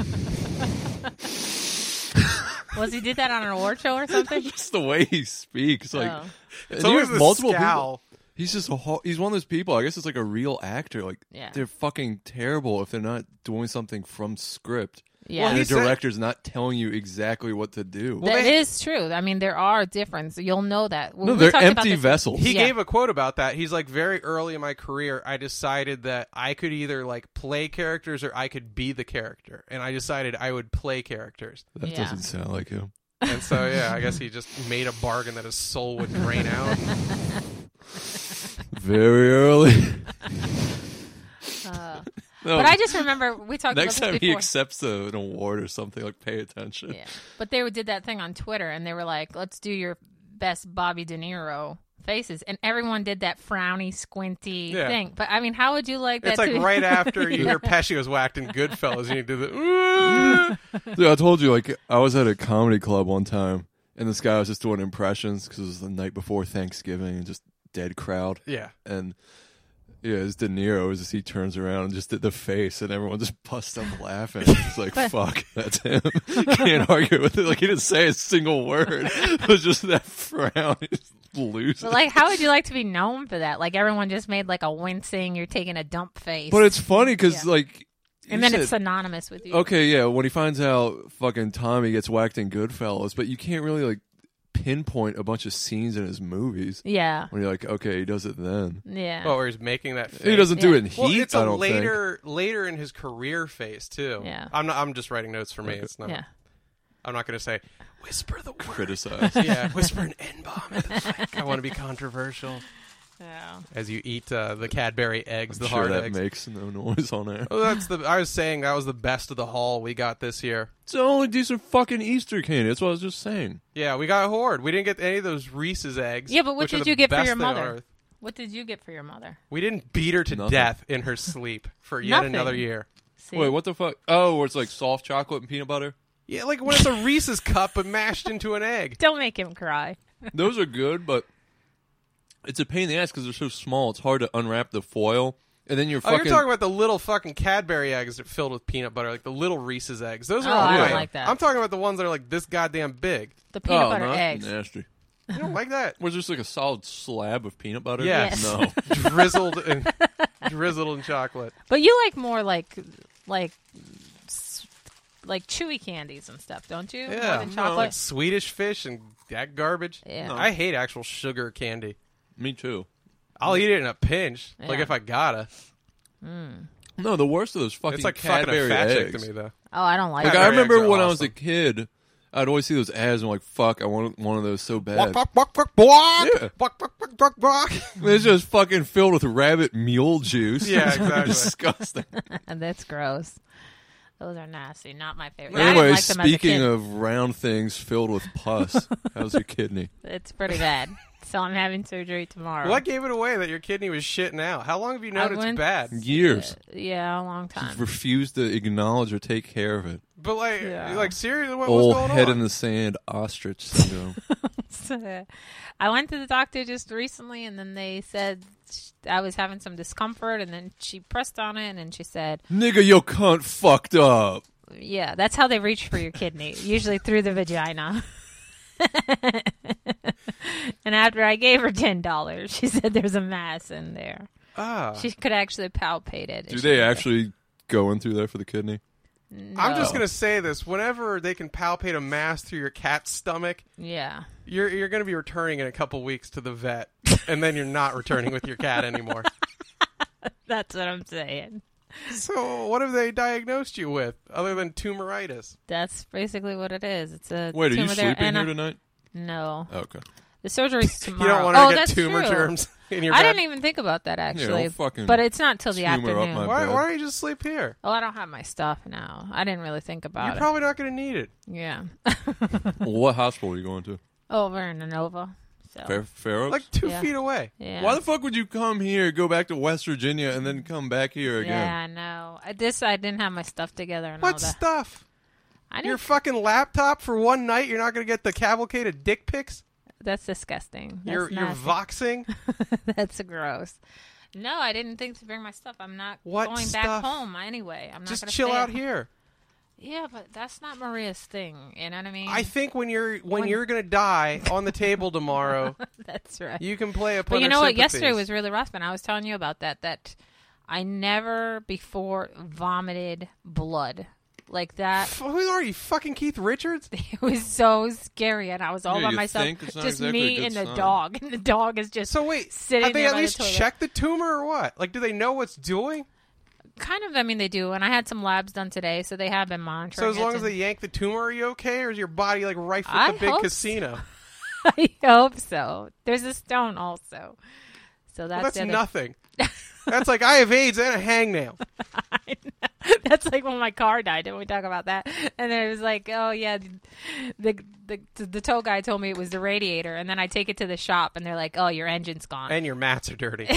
Was he did that on an award show or something? Just the way he speaks, like Oh. and It's you always have the multiple scowl. people. He's just a ho- he's one of those people. I guess it's like a real actor. Like Yeah. they're fucking terrible if they're not doing something from script. Yeah. Well, And he the said- director's not telling you exactly what to do. Well, That they- is true. I mean, there are differences. You'll know that. When no, we they're talked about empty this- vessels. He Yeah. gave a quote about that. He's like, very early in my career, I decided that I could either like play characters or I could be the character, and I decided I would play characters. that Yeah. doesn't sound like him. And so, yeah, I guess he just made a bargain that his soul would drain out. Very early. Uh, No, but I just remember we talked next about time this he before. accepts a, an award or something, like pay attention. Yeah. But they did that thing on Twitter, and they were like, let's do your best Bobby De Niro faces. And everyone did that frowny, squinty Yeah. thing. But, I mean, how would you like that It's like to right after you hear Pesci was whacked in Goodfellas, and you do the. "Ooh." Dude, I told you, like, I was at a comedy club one time, and this guy was just doing impressions because it was the night before Thanksgiving, and just dead crowd. Yeah. And yeah, it's De Niro. It was just he turns around and just did the face, and everyone just busts up laughing. It's like, fuck, that's him. Can't argue with it. Like, he didn't say a single word. It was just that frown. He's losing. But, like, how would you like to be known for that? Like, everyone just made, like, a wincing, you're taking a dump face. But it's funny because, Yeah. like, and you then said- it's synonymous with you. okay, yeah, when he finds out fucking Tommy gets whacked in Goodfellas, but you can't really, like, pinpoint a bunch of scenes in his movies. Yeah. When you're like, okay, he does it then. Yeah. Oh, where he's making that face. He doesn't do Yeah. it in Heat, Well, it's I a don't think. later later in his career phase too. Yeah. I'm not. I'm just writing notes for me. Okay. It's not. yeah. I'm not going to say whisper the word. Criticize. Yeah, whisper an N bomb. I want to be controversial. Yeah. As you eat uh, the Cadbury eggs, I'm the sure hard that eggs. makes no noise on air. Oh, that's the. I was saying that was the best of the haul we got this year. It's the only decent fucking Easter candy. That's what I was just saying. Yeah, we got Horde. We didn't get any of those Reese's eggs. Yeah, but what which are did the you get for best your thing on mother? earth. What did you get for your mother? We didn't beat her to Nothing. death in her sleep for yet Nothing. another year. See? Wait, what the fuck? Oh, where it's like soft chocolate and peanut butter? Yeah, like when it's a Reese's cup but mashed into an egg. Don't make him cry. Those are good, but it's a pain in the ass because they're so small. It's hard to unwrap the foil. And then you're Oh, fucking... you're talking about the little fucking Cadbury eggs that are filled with peanut butter, like the little Reese's eggs. Those are Oh, all I don't right. like that. I'm talking about the ones that are like this goddamn big. The peanut oh, butter no, eggs. nasty. You don't like that? Was just like a solid slab of peanut butter? Yes. No. drizzled in drizzled in chocolate. But you like more like like s- like chewy candies and stuff, don't you? Yeah, More than no, chocolate. like Swedish fish and that garbage. Yeah. I hate actual sugar candy. Me too. I'll eat it in a pinch, like Yeah. if I gotta. No, the worst of those fucking It's like fucking a Cadbury fat eggs. chick to me, though. Oh, I don't like Like it. I Cadbury remember eggs are when I was a awesome. kid, I'd always see those ads and I'm like, fuck, I want one of those so bad. Walk, walk, walk, walk, walk, Yeah. walk, walk, walk, walk, walk. It's just fucking filled with rabbit mule juice. Yeah, It's fucking exactly. disgusting. That's gross. Those are nasty. Not my favorite. I didn't Anyway, like them as a speaking kid. of round things filled with pus, how's your kidney? It's pretty bad. So I'm having surgery tomorrow. What gave it away that your kidney was shitting out? How long have you I known it's went- bad? Years. Yeah, a long time. Just refused to acknowledge or take care of it. But like, Yeah. like seriously, what Old was going head on? in the sand ostrich syndrome. I went to the doctor just recently, and then they said sh- I was having some discomfort, and then she pressed on it, and then she said, Nigga, your cunt fucked up. yeah, that's how they reach for your kidney, usually through the vagina. And after I gave her ten dollars, she said there's a mass in there. Ah. She could actually palpate it. Do She they could- actually go in through there for the kidney? I'm just No. gonna say this: whenever they can palpate a mass through your cat's stomach, Yeah. you're you're gonna be returning in a couple weeks to the vet, and then you're not returning with your cat anymore. That's what I'm saying. So what have they diagnosed you with other than tumoritis? That's basically what it is. It's a Wait, are you tumor there, sleeping and here I- tonight? No. Okay. The surgery's You tomorrow. don't want oh, to get that's tumor true. germs in your I bed? didn't even think about that actually. don't fucking but it's not till the tumor up afternoon. my- Why, bed. why don't you just sleep here? Oh, I don't have my stuff now. I didn't really think about You're it. probably not going to need it. Yeah. Well, what hospital are you going to? Over in Nova. So. Fair, Fair Oaks? Like two Yeah. feet away. Yeah. Why the fuck would you come here, go back to West Virginia, and then come back here again? Yeah, I know. I, this I didn't have my stuff together and What all that. stuff? I Your didn't. fucking laptop for one night, you're not going to get the cavalcade of dick pics? That's disgusting. That's You're, you're nasty. voxing? That's gross. No, I didn't think to bring my stuff. I'm not What going stuff? back home anyway. I'm not Just gonna chill stay out at- here. Yeah, but that's not Maria's thing. You know what I mean? I think when you're when, When- you're going to die on the table tomorrow, That's right. you can play upon But you our know what? sympathies. Yesterday was really rough, and I was telling you about that. That I never before vomited blood like that. F- Who are you, fucking Keith Richards? It was so scary, and I was all Yeah, by you myself, think it's not just exactly a me good and the sign. dog, and the dog is just So wait, sitting have they there at by the least toilet. checked the tumor or what? Like, do they know what's doing? kind of. I mean, they do, and I had some labs done today, so they have been monitoring. So as it long as and- they yank the tumor, are you okay? Or is your body like rife with I the big hope casino? I hope so. There's a stone also, so that's Well, that's the other- nothing. That's like, I have AIDS and a hangnail. I know. That's like when my car died. Didn't we talk about that? And then it was like, oh yeah, the the the tow guy told me it was the radiator, and then I take it to the shop, and they're like, oh, your engine's gone. And your mats are dirty.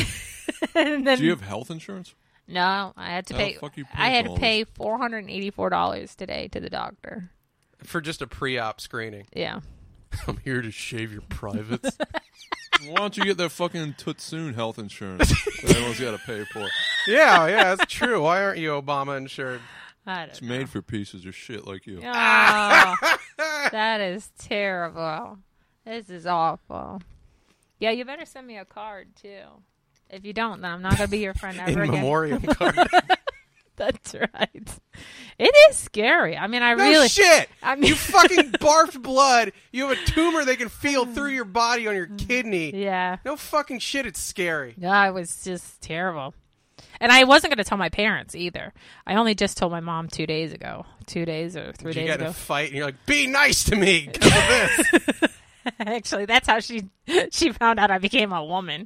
and then Do you have health insurance? no, I had to How pay. the fuck you pay I had for to all pay four hundred and eighty four dollars today to the doctor. For just a pre-op screening. Yeah. I'm here to shave your privates. Why don't you get that fucking Tutsoon health insurance that everyone's got to pay for? yeah, yeah, that's true. Why aren't you Obama insured? I don't It's know. made for pieces of shit like you. Oh, that is terrible. This is awful. Yeah, you better send me a card too. If you don't, then I'm not gonna be your friend In ever again. memoriam card. That's right. It is scary. I mean, I No really. shit. I mean, You fucking barfed blood. You have a tumor they can feel through your body on your kidney. yeah. No fucking shit. It's scary. Yeah, it was just terrible. And I wasn't going to tell my parents either. I only just told my mom two days ago. Two days or three Did you days get in ago. a fight and you're like, be nice to me because of this. Actually, that's how she she found out I became a woman.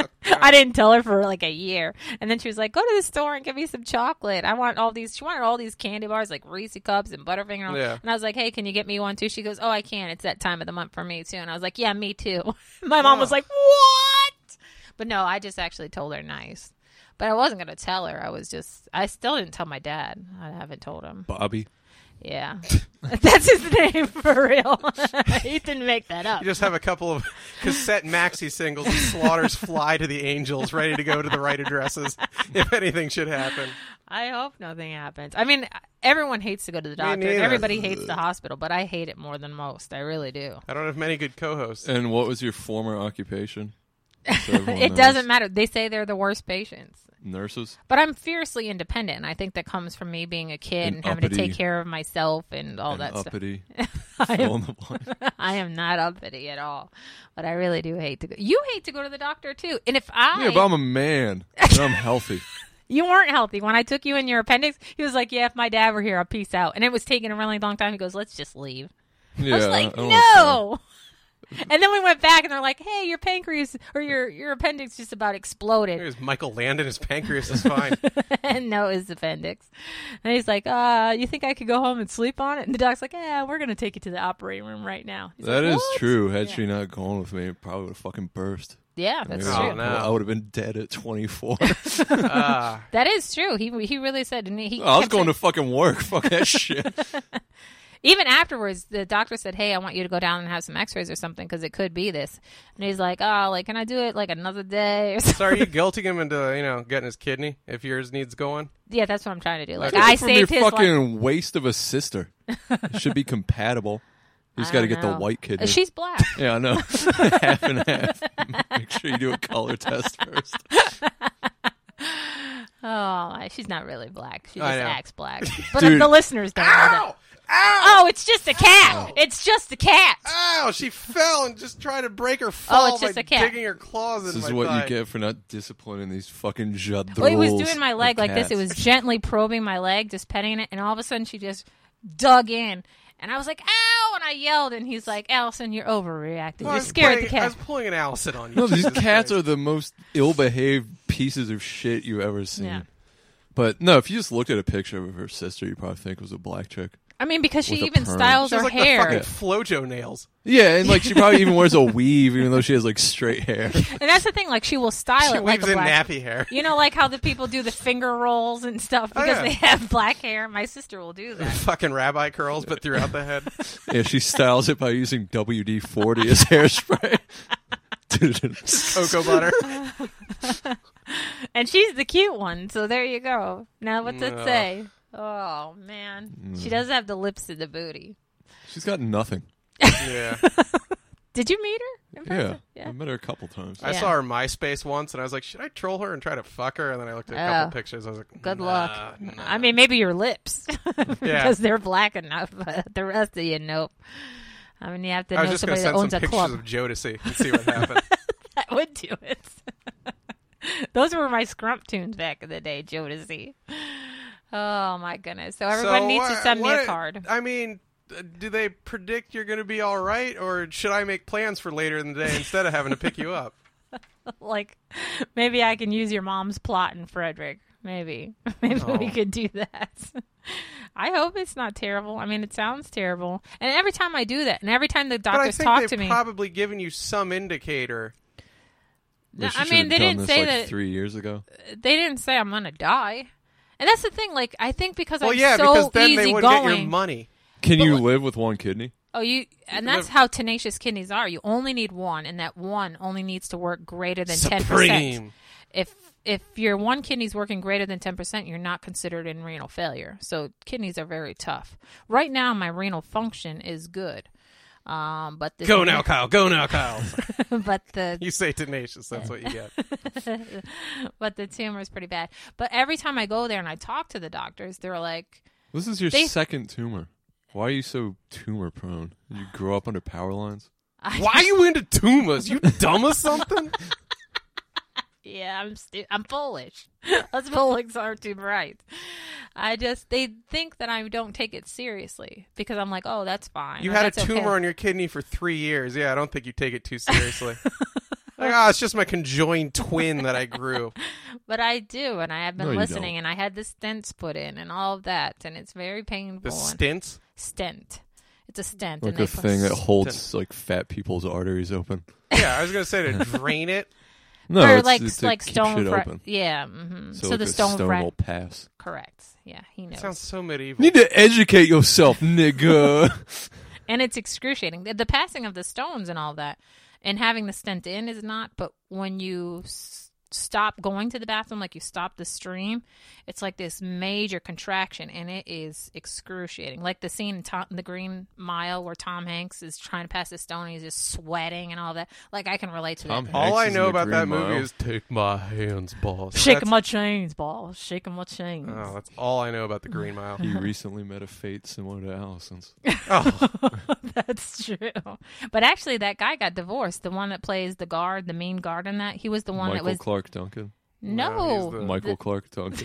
I didn't tell her for like a year, and then she was like, "Go to the store and get me some chocolate. I want all these." She wanted all these candy bars, like Reese cups and Butterfinger. And, all- Yeah. and I was like, "Hey, can you get me one too?" She goes, "Oh, I can. It's that time of the month for me too." And I was like, "Yeah, me too." My mom was Oh. like, "What?" But no, I just actually told her nice. But I wasn't gonna tell her. I was just. I still didn't tell my dad. I haven't told him. Bobby. Yeah, that's his name for real. He didn't make that up. You just have a couple of cassette maxi singles and Slaughter's Fly to the Angels ready to go to the right addresses if anything should happen. I hope nothing happens. I mean, everyone hates to go to the doctor. and neither. Everybody hates the hospital, but I hate it more than most. I really do. I don't have many good co-hosts. And what was your former occupation? So everyone It knows. doesn't matter. They say they're the worst patients. Nurses? But I'm fiercely independent, and I think that comes from me being a kid and, And having to uppity. take care of myself and all and that uppity. stuff. I Fill am, in the blank. I am not uppity at all, but I really do hate to go. You hate to go to the doctor too, and if I, Yeah, but I'm a man. And I'm healthy. you weren't healthy when I took you in your appendix. He was like, "Yeah, if my dad were here, I'll peace out." And it was taking a really long time. He goes, "Let's just leave." Yeah, I was like, I don't no. And then we went back, and they're like, "Hey, your pancreas or your your appendix just about exploded." Here's Michael Landon. His pancreas is fine. And no, his appendix. And he's like, "Uh, you think I could go home and sleep on it?" And the doc's like, "Yeah, we're gonna take you to the operating room right now." He's That like, is "What?" true. Had Yeah. she not gone with me, it probably would have fucking burst. Yeah, that's Maybe Oh, true. I, no. I would have been dead at twenty-four. Ah. That is true. He he really said, and he. I was kept going saying- to fucking work. Fuck that shit. Even afterwards, the doctor said, "Hey, I want you to go down and have some X-rays or something because it could be this." And he's like, "Oh, like, can I do it like another day?" Or something? So are you guilting him into, you know, getting his kidney if yours needs going? Yeah, that's what I'm trying to do. Like, Take it I From your saved his life. fucking waste of a sister. It should be compatible. You just I got to don't get the know. white kidney. Uh, She's black. Yeah, I know. Half and half. Make sure you do a color test first. Oh, she's not really black. She I just know. acts black. But Dude. the listeners don't know that. Ow! Oh, it's just a cat. It's just a cat. Ow! She fell and just tried to break her fall Oh, it's just by a cat. digging her claws This in is my what thigh. you get for not disciplining these fucking jadrolls. Well, it was doing my leg of like this. It cats. was gently probing my leg, just petting it, and all of a sudden she just dug in. And I was like, ow! And I yelled, and he's like, Allison, you're overreacting. No, I You're was scared playing- the cat. I was pulling an Allison on you. No, these Jesus cats Christ. are the most ill-behaved pieces of shit you've ever seen. Yeah. But no, if you just looked at a picture of her sister, you probably think it was a black chick. I mean, because she With a even perm. styles She has her like hair. the fucking Flojo nails. Yeah, and like she probably even wears a weave, even though she has like straight hair. And that's the thing, like she will style She it like weaves a in black. nappy hair. You know, like how the people do the finger rolls and stuff Oh, because yeah. they have black hair. My sister will do that. Fucking rabbi curls, but throughout the head. Yeah, she styles it by using W D forty as hairspray. Cocoa butter. And she's the cute one, so there you go. Now what's it No. say? Oh man, she does have the lips to the booty. She's got nothing. Yeah. Did you meet her? in Yeah, person? yeah. I met her a couple times. I Yeah. saw her MySpace once, and I was like, should I troll her and try to fuck her? And then I looked at a Oh. couple pictures. I was like, Good nah, luck. nah. I mean, maybe your lips, Yeah. because they're black enough. But the rest of you, nope. I mean, you have to I was know just going somebody to that send owns some a pictures club. of Jodeci and see what happened. That would do it. Those were my scrump tunes back in the day, Jodeci. Oh my goodness! So everybody So needs to what- send me a what- card. I mean, uh, do they predict you're going to be all right, or should I make plans for later in the day instead of having to pick you up? Like, maybe I can use your mom's plot in Frederick. Maybe, maybe we Oh. could do that. I hope it's not terrible. I mean, it sounds terrible. And every time I do that, and every time the But I doctors think talk they've to me, probably given you some indicator. No, She I should've mean, they done didn't this, say like, that. three years ago. They didn't say I'm gonna die. And that's the thing. Like, I think because Well, I'm yeah, so because then they wouldn't get your easygoing. money. Can But you what- live with one kidney? Oh, you, and that's how tenacious kidneys are. You only need one, and that one only needs to work greater than ten percent. Supreme. If if your one kidney's working greater than ten percent, you're not considered in renal failure. So kidneys are very tough. Right now, my renal function is good, um, but the Go now, Kyle. Go now, Kyle. but the You say tenacious. That's what you get. but the tumor is pretty bad. But every time I go there and I talk to the doctors, they're like, This is your They- second tumor. Why are you so tumor prone? Did you grow up under power lines? Why are you into tumors? You dumb or something? Yeah, I'm stu- I'm Polish. Us Polish aren't too bright. I just they think that I don't take it seriously because I'm like, oh, that's fine. You or, had a "That's tumor okay." on your kidney for three years. Yeah, I don't think you take it too seriously. Like, oh, it's just my conjoined twin that I grew. But I do, and I have been No, you listening, don't. and I had the stents put in and all of that, and it's very painful. The and- stints. stent. It's a stent. Like and they a put thing that s- holds like fat people's arteries open. Yeah, I was gonna say to drain it. No, or it's, like it's to like keep stone shit fra- open. Yeah. hmm So, So, like the a stone, stone fra- will pass. correct. Yeah, he knows. Sounds so medieval. You need to educate yourself, nigga. And it's excruciating. The, the passing of the stones and all that, and having the stent in is not. But when you s- stop going to the bathroom, like you stop the stream, it's like this major contraction, and it is excruciating. Like the scene in Tom, The Green Mile where Tom Hanks is trying to pass the stone, and he's just sweating and all that. Like I can relate to Tom that. Hanks All I is know in about the that Green movie Mile. is take my hands, boss. Shaking That's- my chains, ball. Shaking my chains. Oh, that's all I know about the Green Mile. He recently met a fate similar to Allison's. Oh, That's true. But actually, that guy got divorced. The one that plays the guard, the mean guard in that, he was the one Michael that was. Clark Duncan. No, No. he's the- Michael Clark Duncan.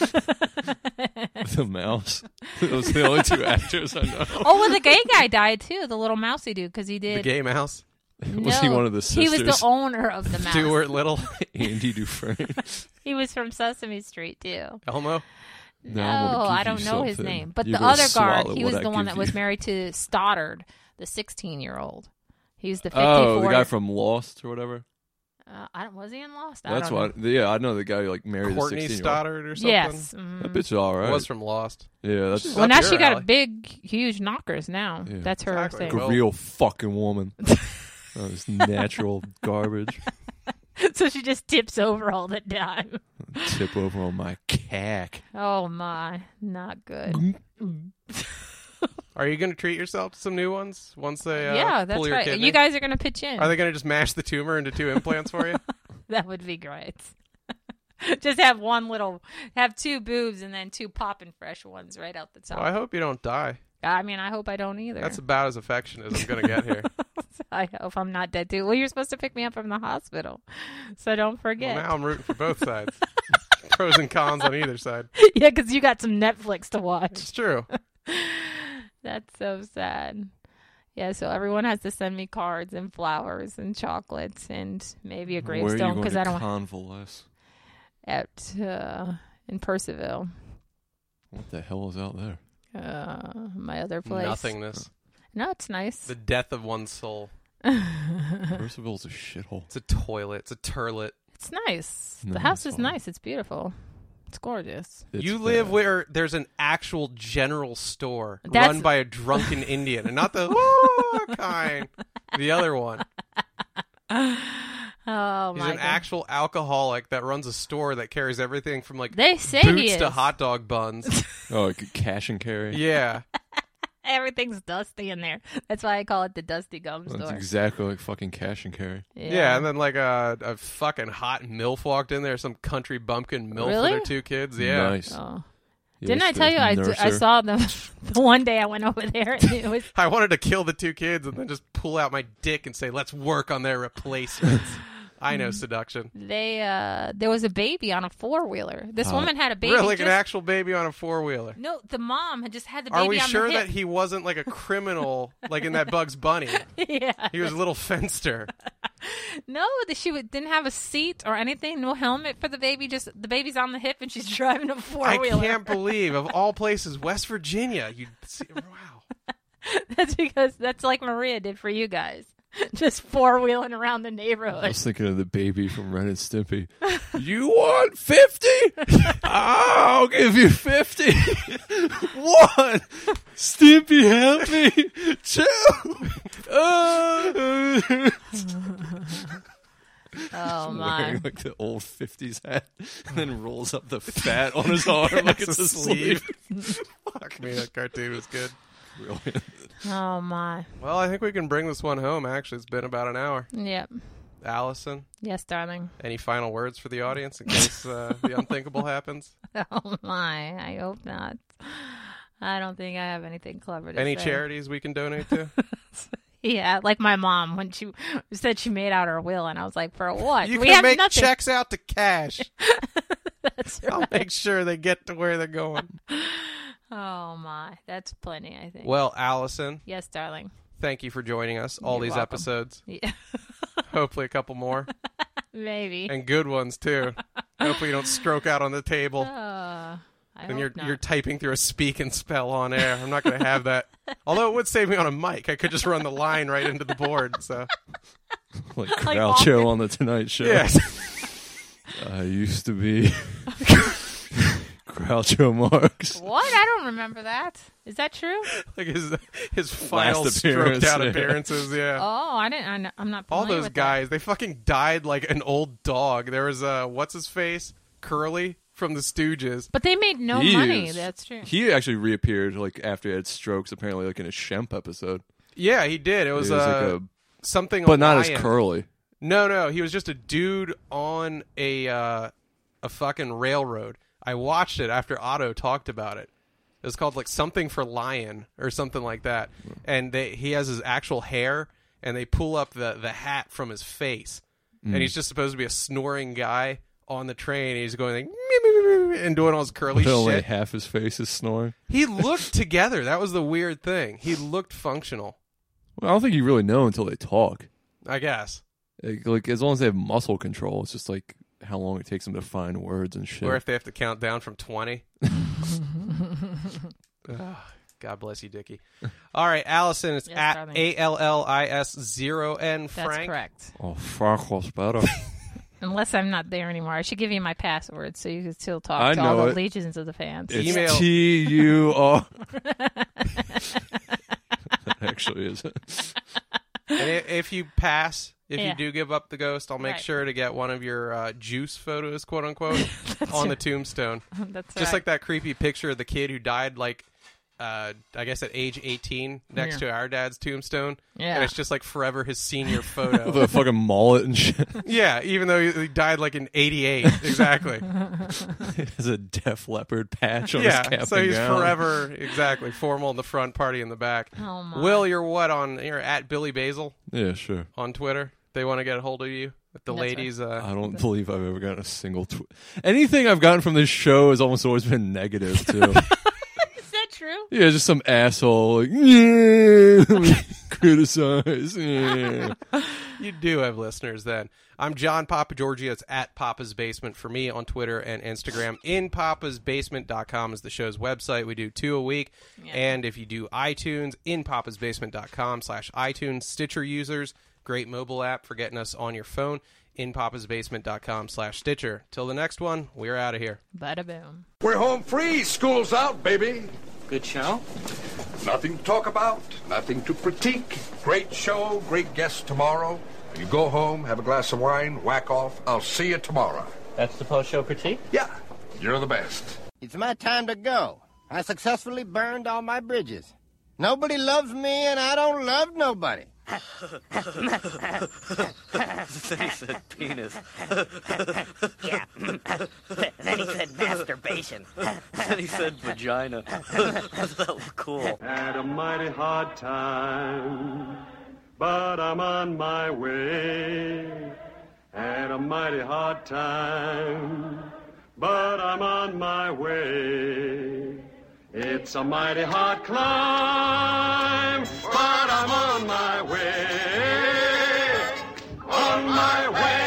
The mouse. Those are the only two actors I know. Oh, well, the gay guy died too, the little mousy dude, because he the did. gay mouse. Was he No, one of the He was sisters? the owner of the mouse. Stuart Little. Andy Dufresne. He was from Sesame Street too. Elmo. No, Now I'm gonna I give don't you know his something. name. But You're the gonna other guard, swallow he what was I the one give that was you. married to Stoddard, the sixteen-year-old. He's the Oh, the fifty-four. guy from Lost or whatever. Uh, I don't, was he in Lost? I That's don't what. know. Yeah, I know the guy who like married Courtney a sixteen-year-old. Stoddard or something. Yes. mhm. That bitch is all right. Was from Lost. Yeah, that's Well, up now your she got alley. a big, huge knockers now. Yeah. That's her Exactly. like thing. a Well- real fucking woman. Oh, this natural garbage. So she just tips over all the time. Tip over on my cack. Oh my, not good. Are you going to treat yourself to some new ones once they uh, yeah, that's pull your right. kidney? You guys are gonna pitch in. Are they going to just mash the tumor into two implants for you? That would be great. Just have one little, have two boobs and then two popping fresh ones right out the top. Well, I hope you don't die. I mean, I hope I don't either. That's about as affectionate as I'm going to get here. I hope I'm not dead too. Well, you're supposed to pick me up from the hospital, so don't forget. Well, now I'm rooting for both sides. Pros and cons on either side. Yeah, because you got some Netflix to watch. It's true. That's so sad. Yeah, so everyone has to send me cards and flowers and chocolates and maybe a Where are you gravestone going because to I don't convalesce? at uh, in Percival, What the hell is out there? uh, my other place. Nothingness. No, it's nice. The death of one's soul. Percival's a shithole. It's a toilet. It's a turlet. It's nice. No, the house it's is fine. nice. It's beautiful. It's gorgeous. It's you live bad. where there's an actual general store That's- run by a drunken Indian, and not the "Oh," kind, the other one. Oh He's my an god! actual alcoholic that runs a store that carries everything from like They say he boots is. to hot dog buns. Oh, like cash and carry. Yeah. Everything's dusty in there. That's why I call it the Dusty Gum That's Store. exactly like fucking cash and carry. Yeah, and then like a, a fucking hot MILF walked in there, some country bumpkin MILF Really? with her two kids. Yeah. Nice. Oh. Yes, Didn't I tell the you I, d- I nurser. saw them the one day I went over there and it was I wanted to kill the two kids and then just pull out my dick and say, let's work on their replacements. I know seduction. they uh there was a baby on a four wheeler. This Uh, woman had a baby. Really? Like just, an actual baby on a four-wheeler. no, the mom had just had the baby Are we on sure her hip. that he wasn't like a criminal, like in that Bugs Bunny? Yeah. He was a little fenster. No, that she would, didn't have a seat or anything, no helmet for the baby. Just the baby's on the hip and she's driving a four I wheeler. can't believe, of all places, West Virginia. You see, wow. That's because that's like Maria did for you guys. Just four wheeling around the I neighborhood. was thinking of the baby from Ren and Stimpy. You want fifty? I'll give you fifty. One. Stimpy, help me. Two. Uh, Oh my! Wearing like the old fifties hat and then rolls up the fat on his arm like it's a a sleeve. Fuck me, that cartoon was good. Brilliant. Oh my! Well, I think we can bring this one home, actually. It's been about an hour. Yep. Allison, Yes, darling. any final words for the audience in case uh, the unthinkable happens? Oh my! I hope not. I don't think I have anything clever to Any say. charities we can donate to? Yeah, like my mom when she said she made out her will, and I was like, "For what? You we can have make nothing." checks out to cash. That's I'll right. make sure they get to where they're going. Oh my! That's plenty, I think. Well, Allison, Yes, darling. thank you for joining us all You're these welcome. episodes. Yeah. Hopefully a couple more. Maybe. And good ones, too. Hopefully you don't stroke out on the table. Uh, I And hope you're not. you're typing through a speak and spell on air. I'm not going to have that. Although it would save me on a mic. I could just run the line right into the board. So Like Like Groucho Walker. on the Tonight Show. yes, I used to be Groucho Marx. What? I don't remember that. Is that true? like his his final Last stroked appearance, out yeah. appearances. Yeah. Oh, I didn't. I, I'm not. All familiar those with guys, they fucking died like an old dog. There was uh, what's his face, Curly from the Stooges. That. But they made no He money. is- That's true. He actually reappeared like after he had strokes, apparently, like in a Shemp episode. Yeah, he did. It was, He was uh, like a, something, but not Lion. as curly. No, no, he was just a dude on a uh, a fucking railroad. I watched it after Otto talked about it. It was called like something for lion or something like that. And they he has his actual hair, and they pull up the the hat from his face, Mm. and he's just supposed to be a snoring guy on the train. And he's going like "Meow, meow, meow, meow," and doing all his curly But only shit. half his face is snoring. He looked together. That was the weird thing. He looked functional, Well, I don't think you really know until they talk. I guess. Like, like as long as they have muscle control, it's just like how long it takes them to find words and shit. Or if they have to count down from twenty. Ugh, God bless you, Dickie. All right, Allison, it's Yes, at darling. A L L I S zero N That's Frank. correct. oh, fuck was better. Unless I'm not there anymore, I should give you my password so you can still talk I to all know the it. legions of the fans. It's Email- T U R. That actually is it. And i- if you pass, if Yeah. you do give up the ghost, I'll make Right. sure to get one of your uh, juice photos, quote unquote, on the tombstone. That's Just right. like that creepy picture of the kid who died like uh, I guess at age eighteen next Yeah. to our dad's tombstone. Yeah. And it's just like forever his senior photo. With a fucking mullet and shit. Yeah, even though he, he died like in eighty-eight. Exactly. He has a Def Leppard patch on Yeah, his cap so and he's gown. forever, exactly, formal in the front, party in the back. Oh, my. Will, you're what on, you're at Billy Basil Yeah, sure. on Twitter? They want to get a hold of you? If the That's ladies, uh, I don't believe I've ever gotten a single tweet. Anything I've gotten from this show has almost always been negative, too. Is that true? Yeah, just some asshole, like, yeah, let me criticize. Yeah. you do have listeners then. I'm John Papa Giorgio. It's at Papa's Basement for me on Twitter and Instagram. in papas basement dot com is the show's website. We do two a week. Yeah. And if you do iTunes, in papas basement dot com slash iTunes. Stitcher users, great mobile app for getting us on your phone. in papas basement dot com slash Stitcher. Till the next one, we're out of here. Bada boom. We're home free. School's out, baby. Good show. Nothing to talk about, nothing to critique. Great show, great guest tomorrow. You go home, have a glass of wine, whack off. I'll see you tomorrow. That's the post-show critique? Yeah, you're the best. It's my time to go. I successfully burned all my bridges. Nobody loves me, and I don't love nobody. Then he said penis. Yeah. Then he said masturbation. Then he said vagina. That was cool. Had a mighty hard time, but I'm on my way. Had a mighty hard time, but I'm on my way. It's a mighty hard climb, but I'm on my way. On my way.